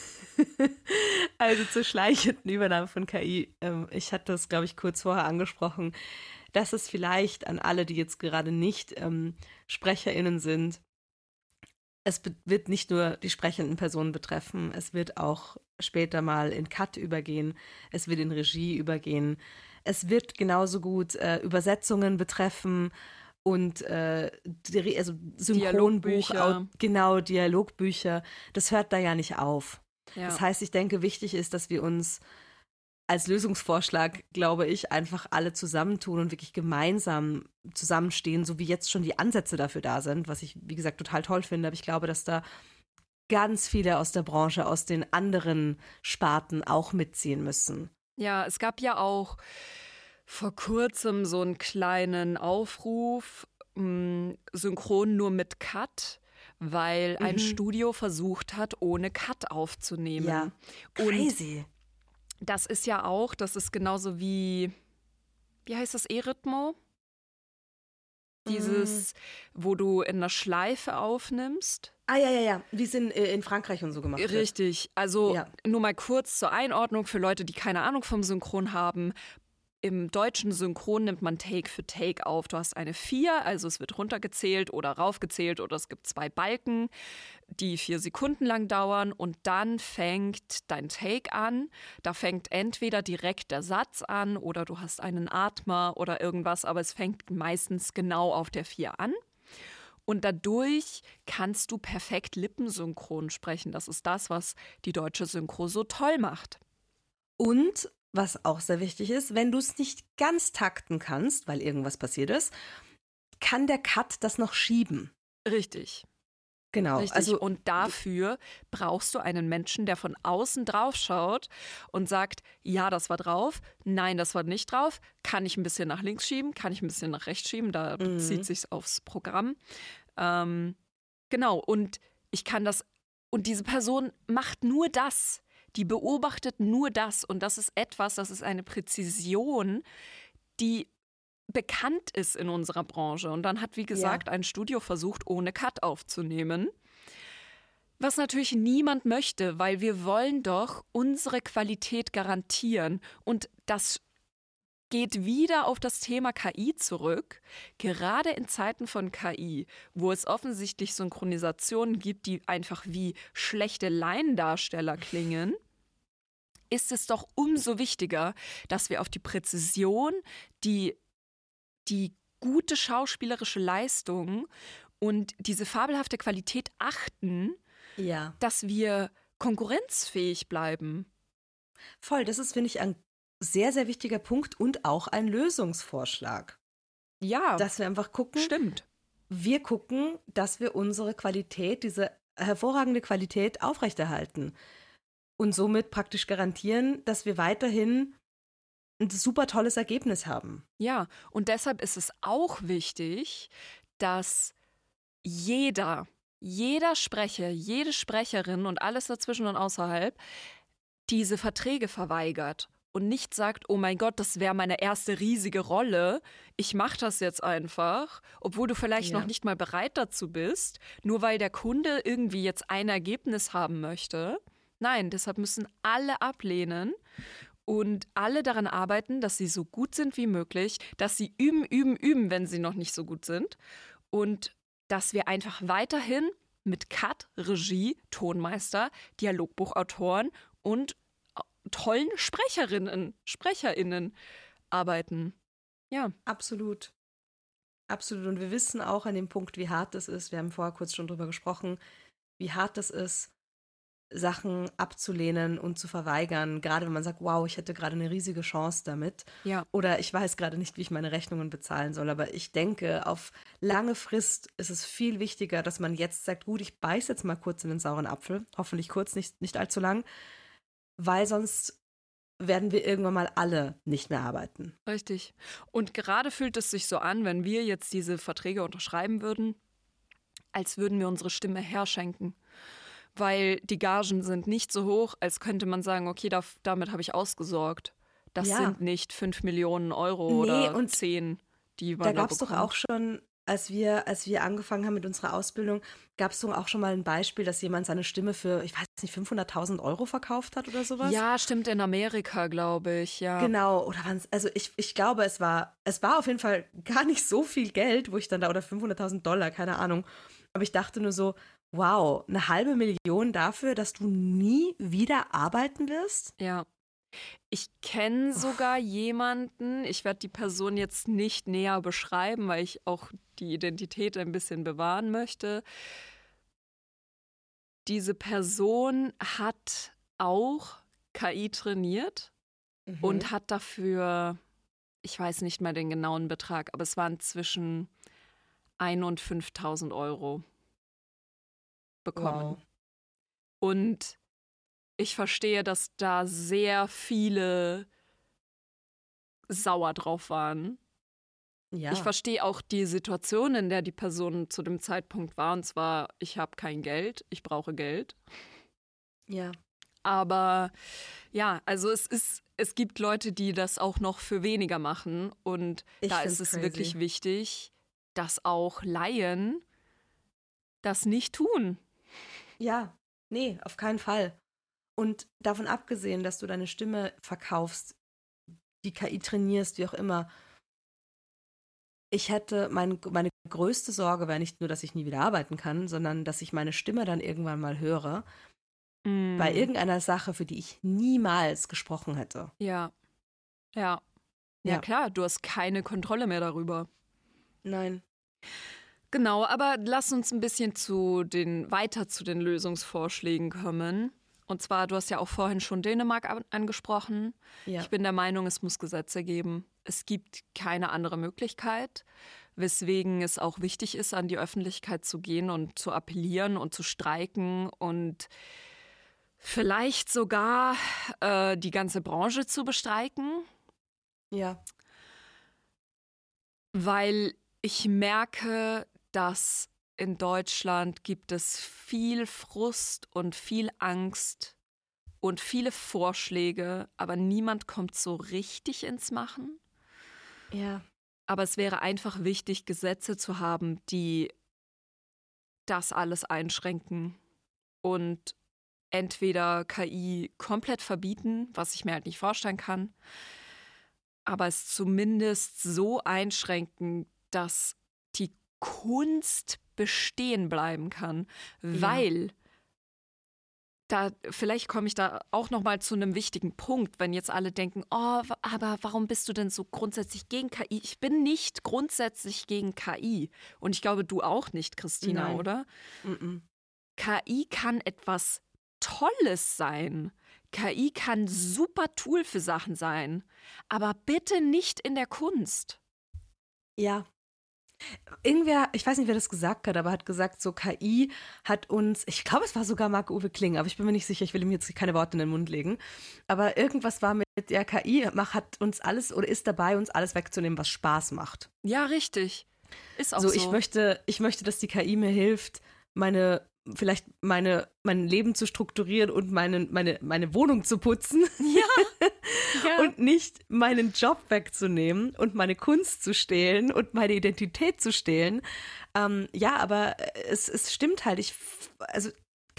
Also zur schleichenden Übernahme von K I. Ich hatte das, glaube ich, kurz vorher angesprochen, dass es vielleicht an alle, die jetzt gerade nicht ähm, SprecherInnen sind, es be- wird nicht nur die sprechenden Personen betreffen, es wird auch später mal in Cut übergehen, es wird in Regie übergehen, es wird genauso gut äh, Übersetzungen betreffen und äh, die, also Synchronbuch, Dialogbücher. au- genau, Dialogbücher, das hört da ja nicht auf. Ja. Das heißt, ich denke, wichtig ist, dass wir uns als Lösungsvorschlag, glaube ich, einfach alle zusammentun und wirklich gemeinsam zusammenstehen, so wie jetzt schon die Ansätze dafür da sind, was ich, wie gesagt, total toll finde. Aber ich glaube, dass da ganz viele aus der Branche, aus den anderen Sparten auch mitziehen müssen. Ja, es gab ja auch vor kurzem so einen kleinen Aufruf, mh, synchron nur mit Cut, weil ein Mhm. Studio versucht hat, ohne Cut aufzunehmen. Ja, Und crazy. das ist ja auch, das ist genauso wie, wie heißt das, E-Rhythmo? Dieses, wo du in einer Schleife aufnimmst. Ah, ja, ja, ja, wie es in, äh, in Frankreich und so gemacht wird. Richtig. Also Ja. nur mal kurz zur Einordnung für Leute, die keine Ahnung vom Synchron haben. Im deutschen Synchron nimmt man Take für Take auf. Du hast eine vier, also es wird runtergezählt oder raufgezählt oder es gibt zwei Balken, die vier Sekunden lang dauern und dann fängt dein Take an. Da fängt entweder direkt der Satz an oder du hast einen Atmer oder irgendwas, aber es fängt meistens genau auf der vier an. Und dadurch kannst du perfekt lippensynchron sprechen. Das ist das, was die deutsche Synchro so toll macht. Und was auch sehr wichtig ist, wenn du es nicht ganz takten kannst, weil irgendwas passiert ist, kann der Cut das noch schieben. Richtig. Genau. Richtig. Also Und dafür brauchst du einen Menschen, der von außen drauf schaut und sagt, ja, das war drauf, nein, das war nicht drauf, kann ich ein bisschen nach links schieben, kann ich ein bisschen nach rechts schieben, da Mhm. bezieht sich's aufs Programm. Ähm, genau, und ich kann das, und diese Person macht nur das, die beobachtet nur das und das ist etwas, das ist eine Präzision, die bekannt ist in unserer Branche. Und dann hat, wie gesagt, ein Studio versucht, ohne Cut aufzunehmen. Was natürlich niemand möchte, weil wir wollen doch unsere Qualität garantieren. Und das geht wieder auf das Thema K I zurück. Gerade in Zeiten von K I, wo es offensichtlich Synchronisationen gibt, die einfach wie schlechte Laiendarsteller klingen, ist es doch umso wichtiger, dass wir auf die Präzision, die die gute schauspielerische Leistung und diese fabelhafte Qualität achten, ja, dass wir konkurrenzfähig bleiben. voll. Das ist, finde ich, ein sehr, sehr wichtiger Punkt und auch ein Lösungsvorschlag. Ja, Dass wir einfach gucken, stimmt. wir gucken, dass wir unsere Qualität, diese hervorragende Qualität aufrechterhalten und somit praktisch garantieren, dass wir weiterhin ein super tolles Ergebnis haben. Ja, und deshalb ist es auch wichtig, dass jeder, jeder Sprecher, jede Sprecherin und alles dazwischen und außerhalb diese Verträge verweigert und nicht sagt, oh mein Gott, das wäre meine erste riesige Rolle, ich mache das jetzt einfach, obwohl du vielleicht Ja. noch nicht mal bereit dazu bist, nur weil der Kunde irgendwie jetzt ein Ergebnis haben möchte. Nein, deshalb müssen alle ablehnen und alle daran arbeiten, dass sie so gut sind wie möglich, dass sie üben, üben, üben, wenn sie noch nicht so gut sind und dass wir einfach weiterhin mit Cut, Regie, Tonmeister, Dialogbuchautoren und tollen Sprecherinnen, SprecherInnen arbeiten. Ja. Absolut. Absolut. Und wir wissen auch an dem Punkt, wie hart das ist. Wir haben vorher kurz schon drüber gesprochen, wie hart das ist, Sachen abzulehnen und zu verweigern. Gerade wenn man sagt, wow, ich hätte gerade eine riesige Chance damit. Ja. Oder ich weiß gerade nicht, wie ich meine Rechnungen bezahlen soll. Aber ich denke, auf lange Frist ist es viel wichtiger, dass man jetzt sagt, gut, ich beiß jetzt mal kurz in den sauren Apfel. Hoffentlich kurz, nicht, nicht allzu lang. Weil sonst werden wir irgendwann mal alle nicht mehr arbeiten. Richtig. Und gerade fühlt es sich so an, wenn wir jetzt diese Verträge unterschreiben würden, als würden wir unsere Stimme herschenken. Weil die Gagen sind nicht so hoch, als könnte man sagen, okay, da, damit habe ich ausgesorgt. Das Ja. sind nicht fünf Millionen Euro Nee, oder und zehn, die man Da da gab es doch bekommt. auch schon, als wir, als wir angefangen haben mit unserer Ausbildung, gab es doch auch schon mal ein Beispiel, dass jemand seine Stimme für, ich weiß nicht, fünfhunderttausend Euro verkauft hat oder sowas. Ja, stimmt, in Amerika, glaube ich, ja. Genau, oder waren's, also ich, ich glaube, es war, es war auf jeden Fall gar nicht so viel Geld, wo ich dann da, oder fünfhunderttausend Dollar, keine Ahnung. Aber ich dachte nur so, wow, eine halbe Million dafür, dass du nie wieder arbeiten wirst? Ja. Ich kenne sogar jemanden, ich werde die Person jetzt nicht näher beschreiben, weil ich auch die Identität ein bisschen bewahren möchte. Diese Person hat auch K I trainiert Mhm. und hat dafür, ich weiß nicht mehr den genauen Betrag, aber es waren zwischen ein und fünftausend Euro bekommen. Wow. Und ich verstehe, dass da sehr viele sauer drauf waren. Ja. Ich verstehe auch die Situation, in der die Person zu dem Zeitpunkt war. Und zwar, ich habe kein Geld, ich brauche Geld. Ja. Aber ja, also es ist, es gibt Leute, die das auch noch für weniger machen. Und Ich da find's ist es crazy. wirklich wichtig, dass auch Laien das nicht tun. Ja, nee, auf keinen Fall. Und davon abgesehen, dass du deine Stimme verkaufst, die K I trainierst, wie auch immer, ich hätte, mein, meine größte Sorge wäre nicht nur, dass ich nie wieder arbeiten kann, sondern dass ich meine Stimme dann irgendwann mal höre, Mm. bei irgendeiner Sache, für die ich niemals gesprochen hätte. Ja, ja. Ja, Ja. klar, du hast keine Kontrolle mehr darüber. Nein. Genau, aber lass uns ein bisschen zu den, weiter zu den Lösungsvorschlägen kommen. Und zwar, du hast ja auch vorhin schon Dänemark an- angesprochen. Ja. Ich bin der Meinung, es muss Gesetze geben. Es gibt keine andere Möglichkeit, weswegen es auch wichtig ist, an die Öffentlichkeit zu gehen und zu appellieren und zu streiken und vielleicht sogar äh, die ganze Branche zu bestreiken. Ja. Weil ich merke, dass in Deutschland gibt es viel Frust und viel Angst und viele Vorschläge, aber niemand kommt so richtig ins Machen. Ja. Aber es wäre einfach wichtig, Gesetze zu haben, die das alles einschränken und entweder K I komplett verbieten, was ich mir halt nicht vorstellen kann, aber es zumindest so einschränken, dass die Kunst bestehen bleiben kann, weil da vielleicht komme ich da auch noch mal zu einem wichtigen Punkt, wenn jetzt alle denken, oh, aber warum bist du denn so grundsätzlich gegen K I? Ich bin nicht grundsätzlich gegen K I und ich glaube, du auch nicht, Christina, Nein. oder? Mm-mm. K I kann etwas Tolles sein. K I kann ein super Tool für Sachen sein, aber bitte nicht in der Kunst. Ja. Irgendwer, ich weiß nicht, wer das gesagt hat, aber hat gesagt, so K I hat uns, ich glaube, es war sogar Marc-Uwe Kling, aber ich bin mir nicht sicher, ich will ihm jetzt keine Worte in den Mund legen. Aber irgendwas war mit, ja, K I macht, hat uns alles oder ist dabei, uns alles wegzunehmen, was Spaß macht. Ja, richtig. Ist auch So, so. ich möchte, ich möchte, dass die K I mir hilft, meine, vielleicht meine, mein Leben zu strukturieren und meine, meine, meine Wohnung zu putzen. Ja. Ja. Und nicht meinen Job wegzunehmen und meine Kunst zu stehlen und meine Identität zu stehlen. Ähm, ja, aber es, es stimmt halt. Ich, also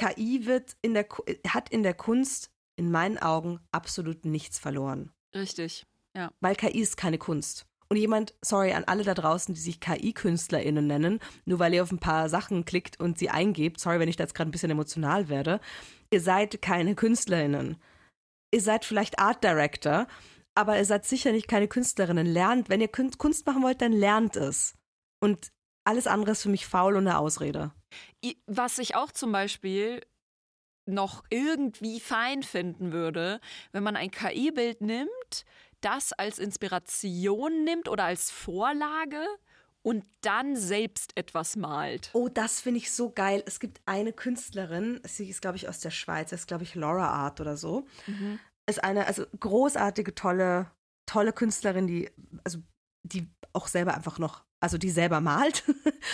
K I wird in der, hat in der Kunst in meinen Augen absolut nichts verloren. Richtig, ja. Weil K I ist keine Kunst. Und jemand, sorry an alle da draußen, die sich K I-KünstlerInnen nennen, nur weil ihr auf ein paar Sachen klickt und sie eingebt, sorry, wenn ich da jetzt gerade ein bisschen emotional werde, ihr seid keine KünstlerInnen. Ihr seid vielleicht Art Director, aber ihr seid sicher nicht keine Künstlerinnen. Lernt, wenn ihr Kunst machen wollt, dann lernt es. Und alles andere ist für mich faul und eine Ausrede. Was ich auch zum Beispiel noch irgendwie fein finden würde, wenn man ein K I-Bild nimmt, das als Inspiration nimmt oder als Vorlage und dann selbst etwas malt. Oh, das finde ich so geil. Es gibt eine Künstlerin, sie ist, glaube ich, aus der Schweiz, das ist, glaube ich, Laura Art oder so. Mhm. Ist eine, also großartige, tolle, tolle Künstlerin, die, also die auch selber einfach noch, also die selber malt.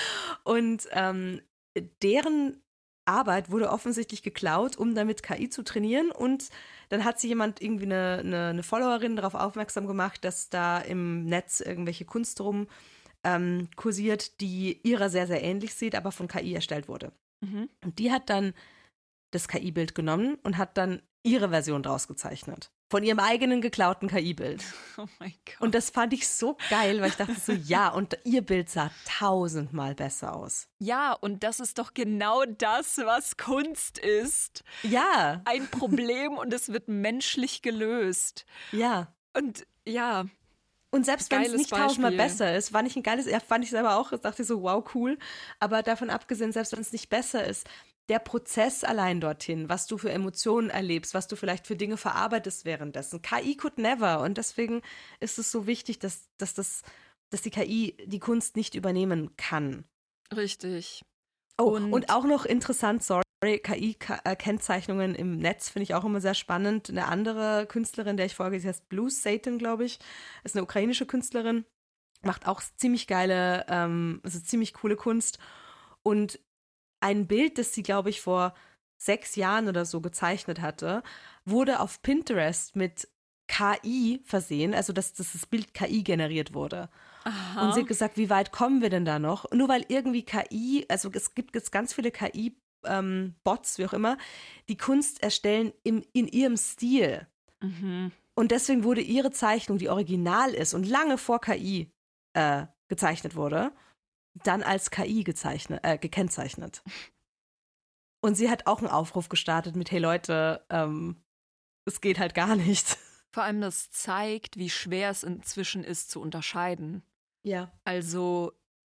Und ähm, deren Arbeit wurde offensichtlich geklaut, um damit K I zu trainieren. Und dann hat sie jemand, irgendwie eine, eine, eine Followerin, darauf aufmerksam gemacht, dass da im Netz irgendwelche Kunst rum ähm, kursiert, die ihrer sehr, sehr ähnlich sieht, aber von K I erstellt wurde. Mhm. Und die hat dann das K I-Bild genommen und hat dann ihre Version draus gezeichnet. Von ihrem eigenen geklauten K I-Bild. Oh mein Gott. Und das fand ich so geil, weil ich dachte so, ja, und ihr Bild sah tausendmal besser aus. Ja, und das ist doch genau das, was Kunst ist. Ja. Ein Problem und es wird menschlich gelöst. Ja. Und ja. Und selbst wenn es nicht tausendmal besser ist, fand ich ein geiles, ja, fand ich selber auch, dachte ich so, wow, cool. Aber davon abgesehen, selbst wenn es nicht besser ist, der Prozess allein dorthin, was du für Emotionen erlebst, was du vielleicht für Dinge verarbeitest währenddessen. K I could never. Und deswegen ist es so wichtig, dass, dass, das, dass die K I die Kunst nicht übernehmen kann. Richtig. Oh, und, und auch noch interessant, sorry, K I-Kennzeichnungen im Netz finde ich auch immer sehr spannend. Eine andere Künstlerin, der ich folge, sie heißt Blue Satan, glaube ich, ist eine ukrainische Künstlerin, macht auch ziemlich geile, ähm, also ziemlich coole Kunst. Und ein Bild, das sie, glaube ich, vor sechs Jahren oder so gezeichnet hatte, wurde auf Pinterest mit K I versehen, also dass, dass das Bild K I generiert wurde. Aha. Und sie hat gesagt, wie weit kommen wir denn da noch? Nur weil irgendwie K I, also es gibt jetzt ganz viele K I-Bots, ähm, wie auch immer, die Kunst erstellen im, in ihrem Stil. Mhm. Und deswegen wurde ihre Zeichnung, die original ist und lange vor K I äh, gezeichnet wurde, dann als K I gezeichnet, äh, gekennzeichnet. Und sie hat auch einen Aufruf gestartet mit, hey Leute, ähm, es geht halt gar nicht. Vor allem das zeigt, wie schwer es inzwischen ist zu unterscheiden. Ja. Also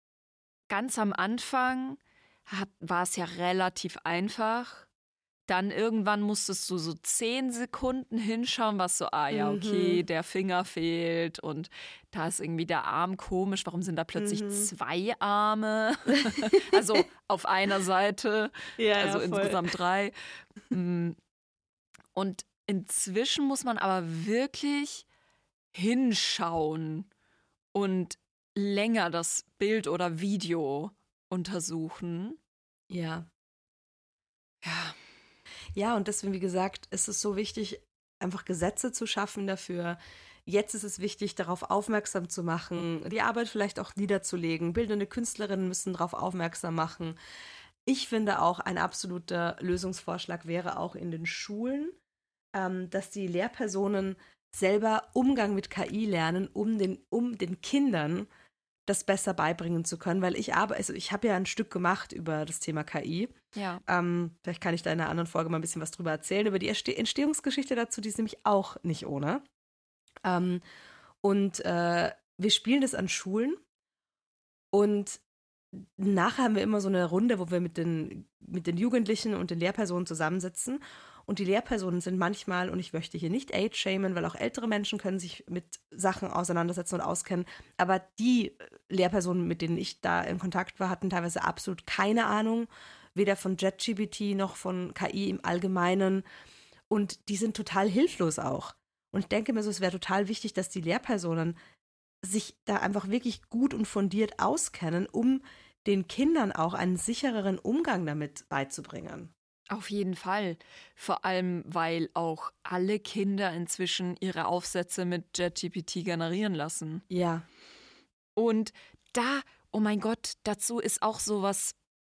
ganz am Anfang hat, war es ja relativ einfach. Dann irgendwann musstest du so zehn Sekunden hinschauen, was so, ah ja, okay, mhm. der Finger fehlt und da ist irgendwie der Arm komisch. Warum sind da plötzlich mhm. zwei Arme? Also auf einer Seite, ja, also ja, insgesamt drei. Und inzwischen muss man aber wirklich hinschauen und länger das Bild oder Video untersuchen. Ja. Ja. Ja, und deswegen, wie gesagt, ist es so wichtig, einfach Gesetze zu schaffen dafür. Jetzt ist es wichtig, darauf aufmerksam zu machen, die Arbeit vielleicht auch niederzulegen. Bildende Künstlerinnen müssen darauf aufmerksam machen. Ich finde auch, ein absoluter Lösungsvorschlag wäre auch in den Schulen, ähm, dass die Lehrpersonen selber Umgang mit K I lernen, um den, um den Kindern das besser beibringen zu können, weil ich aber, also ich habe ja ein Stück gemacht über das Thema K I. Ja. Ähm, vielleicht kann ich da in einer anderen Folge mal ein bisschen was drüber erzählen, über die Entstehungsgeschichte dazu, die ist nämlich auch nicht ohne. Ähm, und äh, wir spielen das an Schulen und nachher haben wir immer so eine Runde, wo wir mit den, mit den Jugendlichen und den Lehrpersonen zusammensitzen. Und die Lehrpersonen sind manchmal, und ich möchte hier nicht age-shamen, weil auch ältere Menschen können sich mit Sachen auseinandersetzen und auskennen, aber die Lehrpersonen, mit denen ich da in Kontakt war, hatten teilweise absolut keine Ahnung, weder von ChatGPT noch von K I im Allgemeinen. Und die sind total hilflos auch. Und ich denke mir so, es wäre total wichtig, dass die Lehrpersonen sich da einfach wirklich gut und fundiert auskennen, um den Kindern auch einen sichereren Umgang damit beizubringen. Auf jeden Fall. Vor allem, weil auch alle Kinder inzwischen ihre Aufsätze mit ChatGPT generieren lassen. Ja. Und da, oh mein Gott, dazu ist auch sowas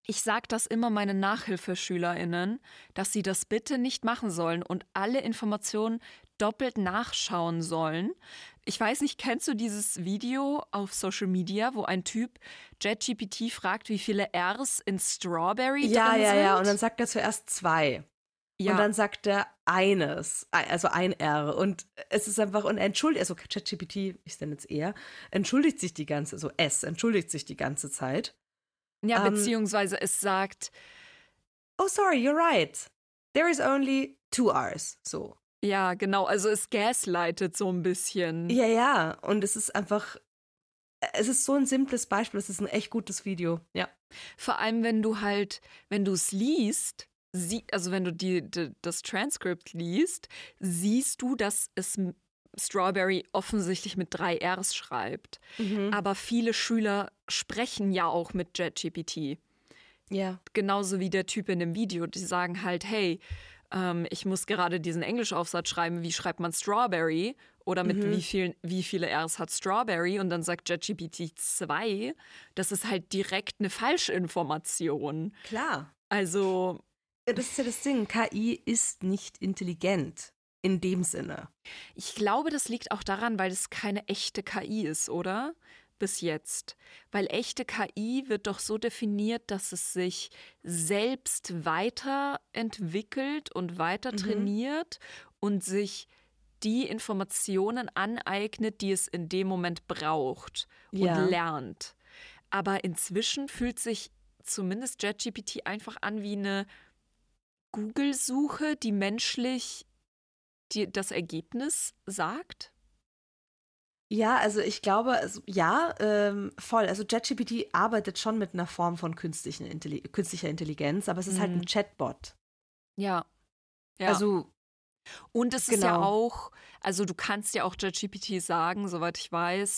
Ich sage das immer meinen NachhilfeschülerInnen, dass sie das bitte nicht machen sollen und alle Informationen doppelt nachschauen sollen. Ich weiß nicht, kennst du dieses Video auf Social Media, wo ein Typ ChatGPT fragt, wie viele R's in Strawberry Ja, drin ja, sind? ja. Und dann sagt er zuerst zwei. Ja. Und dann sagt er eines, also ein R. Und es ist einfach, und er entschuldigt, also ChatGPT, ich nenne jetzt eher, entschuldigt sich die ganze, so S, entschuldigt sich die ganze Zeit. Ja, Ähm, beziehungsweise es sagt, Oh, sorry, you're right. There is only two R's. So. ja, genau, also es gaslightet so ein bisschen. Ja, ja. Und es ist einfach, es ist so ein simples Beispiel. Es ist ein echt gutes Video. Ja. Vor allem, wenn du halt, wenn du es liest, sie, also wenn du die, die, das Transkript liest, siehst du, dass es Strawberry offensichtlich mit drei R's schreibt. Mhm. Aber viele Schüler sprechen ja auch mit ChatGPT. Ja. Genauso wie der Typ in dem Video. Die sagen halt, hey, ähm, ich muss gerade diesen Englisch-Aufsatz schreiben, wie schreibt man Strawberry? Oder mit Mhm. wie, viel, wie viele R's hat Strawberry? Und dann sagt ChatGPT zwei. Das ist halt direkt eine Falschinformation. Klar. Also, Das ist ja das Ding. K I ist nicht intelligent. In dem Sinne. ich glaube, das liegt auch daran, weil es keine echte K I ist, oder? Bis jetzt. Weil echte K I wird doch so definiert, dass es sich selbst weiterentwickelt und weiter Mhm. trainiert und sich die Informationen aneignet, die es in dem Moment braucht und Ja. lernt. Aber inzwischen fühlt sich zumindest ChatGPT einfach an wie eine Google-Suche, die menschlich die das Ergebnis sagt? Ja, also ich glaube, also, ja, ähm, voll. Also ChatGPT arbeitet schon mit einer Form von künstlichen Intelli künstlicher Intelligenz, aber es ist halt ein Mhm. Chatbot. Ja. ja. Also, Und es ist ja genau. auch, also du kannst ja auch ChatGPT sagen, soweit ich weiß,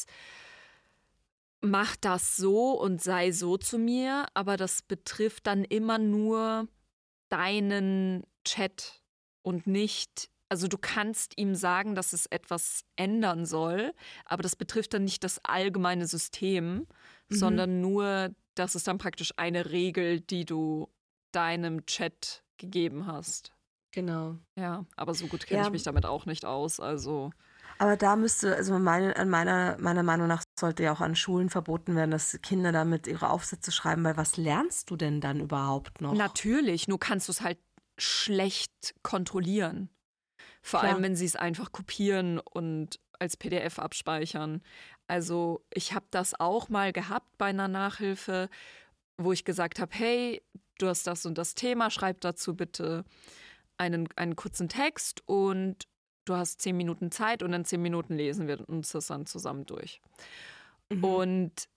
mach das so und sei so zu mir, aber das betrifft dann immer nur deinen Chat und nicht, also du kannst ihm sagen, dass es etwas ändern soll, aber das betrifft dann nicht das allgemeine System, Mhm. sondern nur, das ist dann praktisch eine Regel, die du deinem Chat gegeben hast. Genau. Ja, aber so gut kenne Ja. ich mich damit auch nicht aus, also Aber da müsste, also meine, an meiner, meiner Meinung nach sollte ja auch an Schulen verboten werden, dass Kinder damit ihre Aufsätze schreiben, weil was lernst du denn dann überhaupt noch? natürlich, nur kannst du es halt schlecht kontrollieren. Vor Klar. allem, wenn sie es einfach kopieren und als P D F abspeichern. Also ich habe das auch mal gehabt bei einer Nachhilfe, wo ich gesagt habe, hey, du hast das und das Thema, schreib dazu bitte einen, einen kurzen Text und du hast zehn Minuten Zeit und in zehn Minuten lesen wir uns das dann zusammen durch. Mhm. Und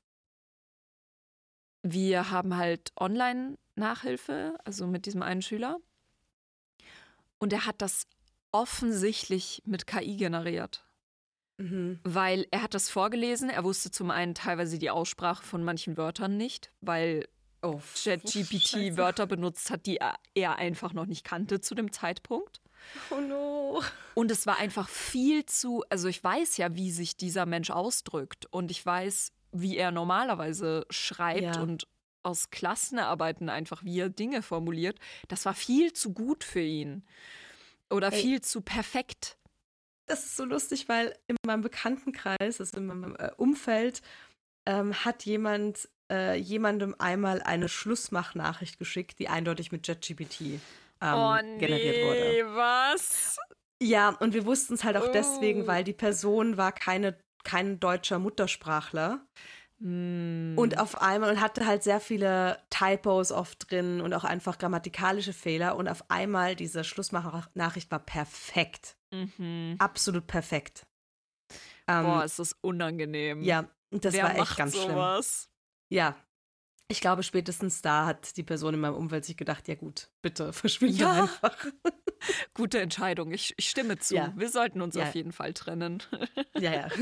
wir haben halt Online-Nachhilfe, also mit diesem einen Schüler. Und er hat das offensichtlich mit K I generiert. Mhm. Weil er hat das vorgelesen, er wusste zum einen teilweise die Aussprache von manchen Wörtern nicht, weil Oh, ChatGPT Scheiße. Wörter benutzt hat, die er, er einfach noch nicht kannte zu dem Zeitpunkt. Oh no. Und es war einfach viel zu, also ich weiß ja, wie sich dieser Mensch ausdrückt und ich weiß, wie er normalerweise schreibt Ja. und aus Klassenarbeiten einfach, wie er Dinge formuliert. Das war viel zu gut für ihn oder Ey. viel zu perfekt. Das ist so lustig, weil in meinem Bekanntenkreis, also in meinem äh, Umfeld, ähm, hat jemand äh, jemandem einmal eine Schlussmachnachricht geschickt, die eindeutig mit ChatGPT ähm, generiert wurde. was? Ja, und wir wussten es halt auch Oh. deswegen, weil die Person war keine, kein deutscher Muttersprachler. Hm. Und auf einmal und hatte halt sehr viele Typos oft drin und auch einfach grammatikalische Fehler. Und auf einmal diese Schlussmachnachricht war perfekt. Mhm. Absolut perfekt. Ähm, Boah, ist das unangenehm. ja, und das Wer war echt macht ganz schlimm. sowas? Ja. Ich glaube, spätestens da hat die Person in meinem Umfeld sich gedacht, ja gut, bitte, verschwinde Ja. einfach. Gute Entscheidung. Ich, ich stimme zu. Ja. Wir sollten uns Ja. auf jeden Fall trennen. Ja, ja.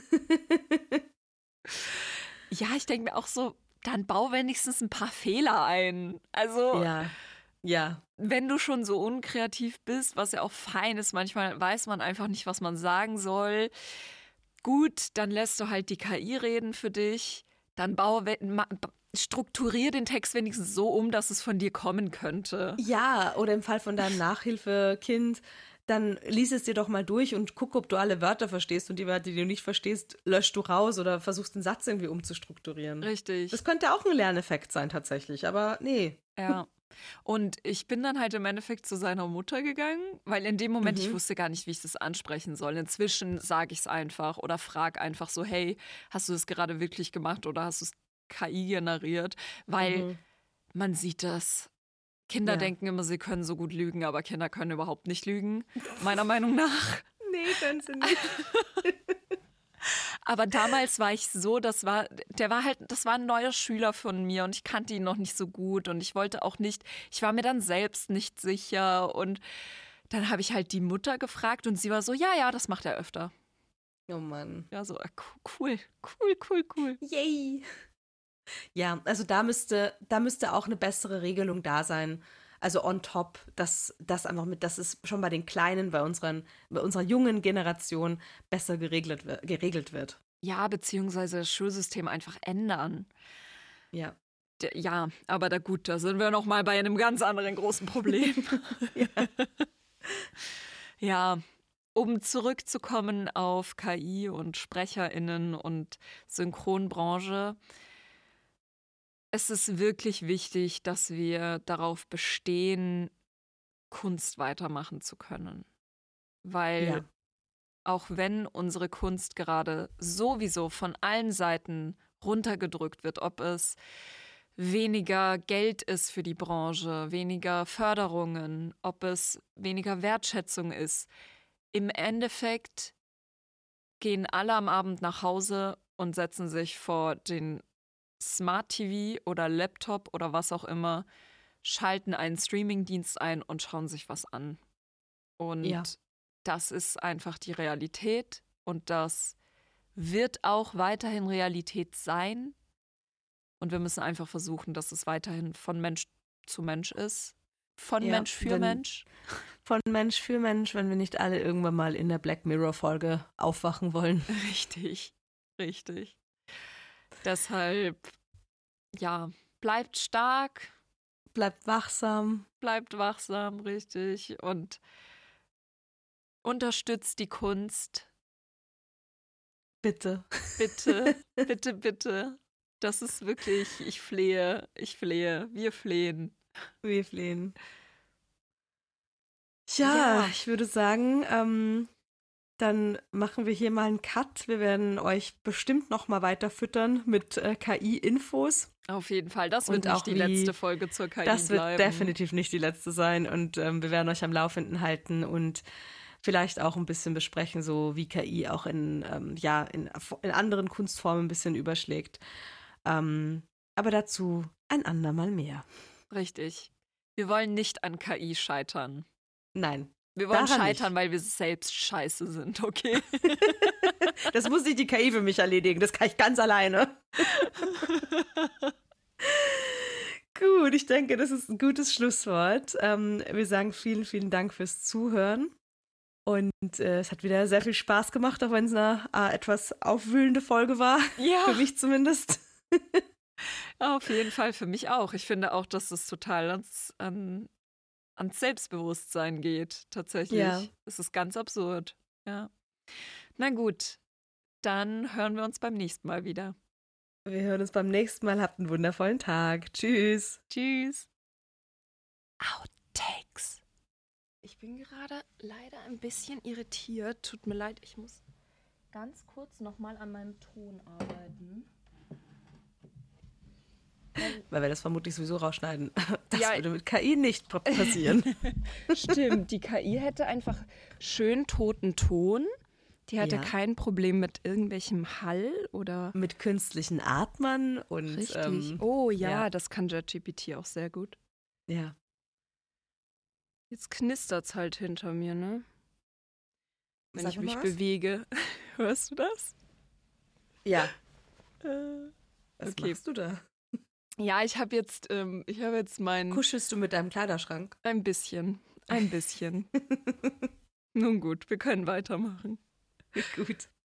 Ja, ich denke mir auch so, dann bau wenigstens ein paar Fehler ein. Also, ja, ja. wenn du schon so unkreativ bist, was ja auch fein ist, manchmal weiß man einfach nicht, was man sagen soll. Gut, dann lässt du halt die K I reden für dich. Dann bau, we- ma- strukturier den Text wenigstens so um, dass es von dir kommen könnte. Ja, oder im Fall von deinem Nachhilfekind, dann lies es dir doch mal durch und guck, ob du alle Wörter verstehst und die Wörter, die du nicht verstehst, löscht du raus oder versuchst den Satz irgendwie umzustrukturieren. Richtig. Das könnte auch ein Lerneffekt sein tatsächlich, aber nee. Ja. Und ich bin dann halt im Endeffekt zu seiner Mutter gegangen, weil in dem Moment, Mhm. ich wusste gar nicht, wie ich das ansprechen soll. Inzwischen sage ich es einfach oder frage einfach so, hey, hast du das gerade wirklich gemacht oder hast du es K I generiert? Weil Mhm. man sieht das. Kinder Ja. denken immer, sie können so gut lügen, aber Kinder können überhaupt nicht lügen, meiner Meinung nach. Nee, können sie nicht. Aber damals war ich so, das war, der war halt, das war ein neuer Schüler von mir und ich kannte ihn noch nicht so gut und ich wollte auch nicht, ich war mir dann selbst nicht sicher und dann habe ich halt die Mutter gefragt und sie war so, ja, ja, das macht er öfter. Oh Mann. Ja, so, äh, cool, cool, cool, cool. Yay. Ja, also da müsste, da müsste auch eine bessere Regelung da sein. Also on top, dass das einfach mit, dass es schon bei den Kleinen, bei unseren, bei unserer jungen Generation besser geregelt, wi- geregelt wird. Ja, beziehungsweise das Schulsystem einfach ändern. Ja. D- Ja, aber da gut, da sind wir noch mal bei einem ganz anderen großen Problem. Ja. Ja, um zurückzukommen auf K I und SprecherInnen und Synchronbranche. Es ist wirklich wichtig, dass wir darauf bestehen, Kunst weitermachen zu können. Weil Ja. auch wenn unsere Kunst gerade sowieso von allen Seiten runtergedrückt wird, ob es weniger Geld ist für die Branche, weniger Förderungen, ob es weniger Wertschätzung ist. Im Endeffekt gehen alle am Abend nach Hause und setzen sich vor den Smart T V oder Laptop oder was auch immer, schalten einen Streamingdienst ein und schauen sich was an. Und Ja. das ist einfach die Realität und das wird auch weiterhin Realität sein. Und wir müssen einfach versuchen, dass es weiterhin von Mensch zu Mensch ist. Von Ja, Mensch für wenn- Mensch. Von Mensch für Mensch, wenn wir nicht alle irgendwann mal in der Black Mirror-Folge aufwachen wollen. Richtig, richtig. Deshalb, ja, bleibt stark, Bleibt wachsam. bleibt wachsam, richtig. Und unterstützt die Kunst. Bitte. Bitte, bitte, bitte. Das ist wirklich, ich flehe, ich flehe, wir flehen. Wir flehen. Ja, Ja. ich würde sagen, ähm, dann machen wir hier mal einen Cut. Wir werden euch bestimmt noch mal weiter füttern mit äh, K I-Infos. Auf jeden Fall. Das wird Und nicht auch die wie- letzte Folge zur K I Das wird bleiben. definitiv nicht die letzte sein und ähm, wir werden euch am Laufenden halten und vielleicht auch ein bisschen besprechen, so wie K I auch in, ähm, ja, in, in anderen Kunstformen ein bisschen überschlägt. Ähm, aber dazu ein andermal mehr. Richtig. Wir wollen nicht an K I scheitern. Nein, Wir wollen Daran scheitern, nicht. weil wir selbst scheiße sind, okay? das muss nicht die K I für mich erledigen, das kann ich ganz alleine. Gut, ich denke, das ist ein gutes Schlusswort. Ähm, wir sagen vielen, vielen Dank fürs Zuhören. Und äh, es hat wieder sehr viel Spaß gemacht, auch wenn es eine äh, etwas aufwühlende Folge war. Ja. Für mich zumindest. Auf jeden Fall für mich auch. Ich finde auch, dass es total ans, an, ans Selbstbewusstsein geht, tatsächlich. Ja. Es ist ganz absurd. Ja. Na gut, dann hören wir uns beim nächsten Mal wieder. Wir hören uns beim nächsten Mal. Habt einen wundervollen Tag. Tschüss. Tschüss. Outtakes. Ich bin gerade leider ein bisschen irritiert. Tut mir leid, ich muss ganz kurz nochmal an meinem Ton arbeiten. Weil wir das vermutlich sowieso rausschneiden. Das Ja. würde mit K I nicht passieren. Stimmt, die K I hätte einfach schön toten Ton. Die hatte Ja. kein Problem mit irgendwelchem Hall oder. Mit künstlichen Atmern und Richtig. ähm, oh ja, ja. das kann ChatGPT auch sehr gut. ja. Jetzt knistert's halt hinter mir, ne? Wenn Sag ich mal mich was. bewege. Hörst du das? Ja. Äh, Was Okay. machst du da? ja, ich habe jetzt, ähm, ich habe jetzt mein. Kuschelst du mit deinem Kleiderschrank? Ein bisschen. Ein bisschen. Nun gut, wir können weitermachen. Gut.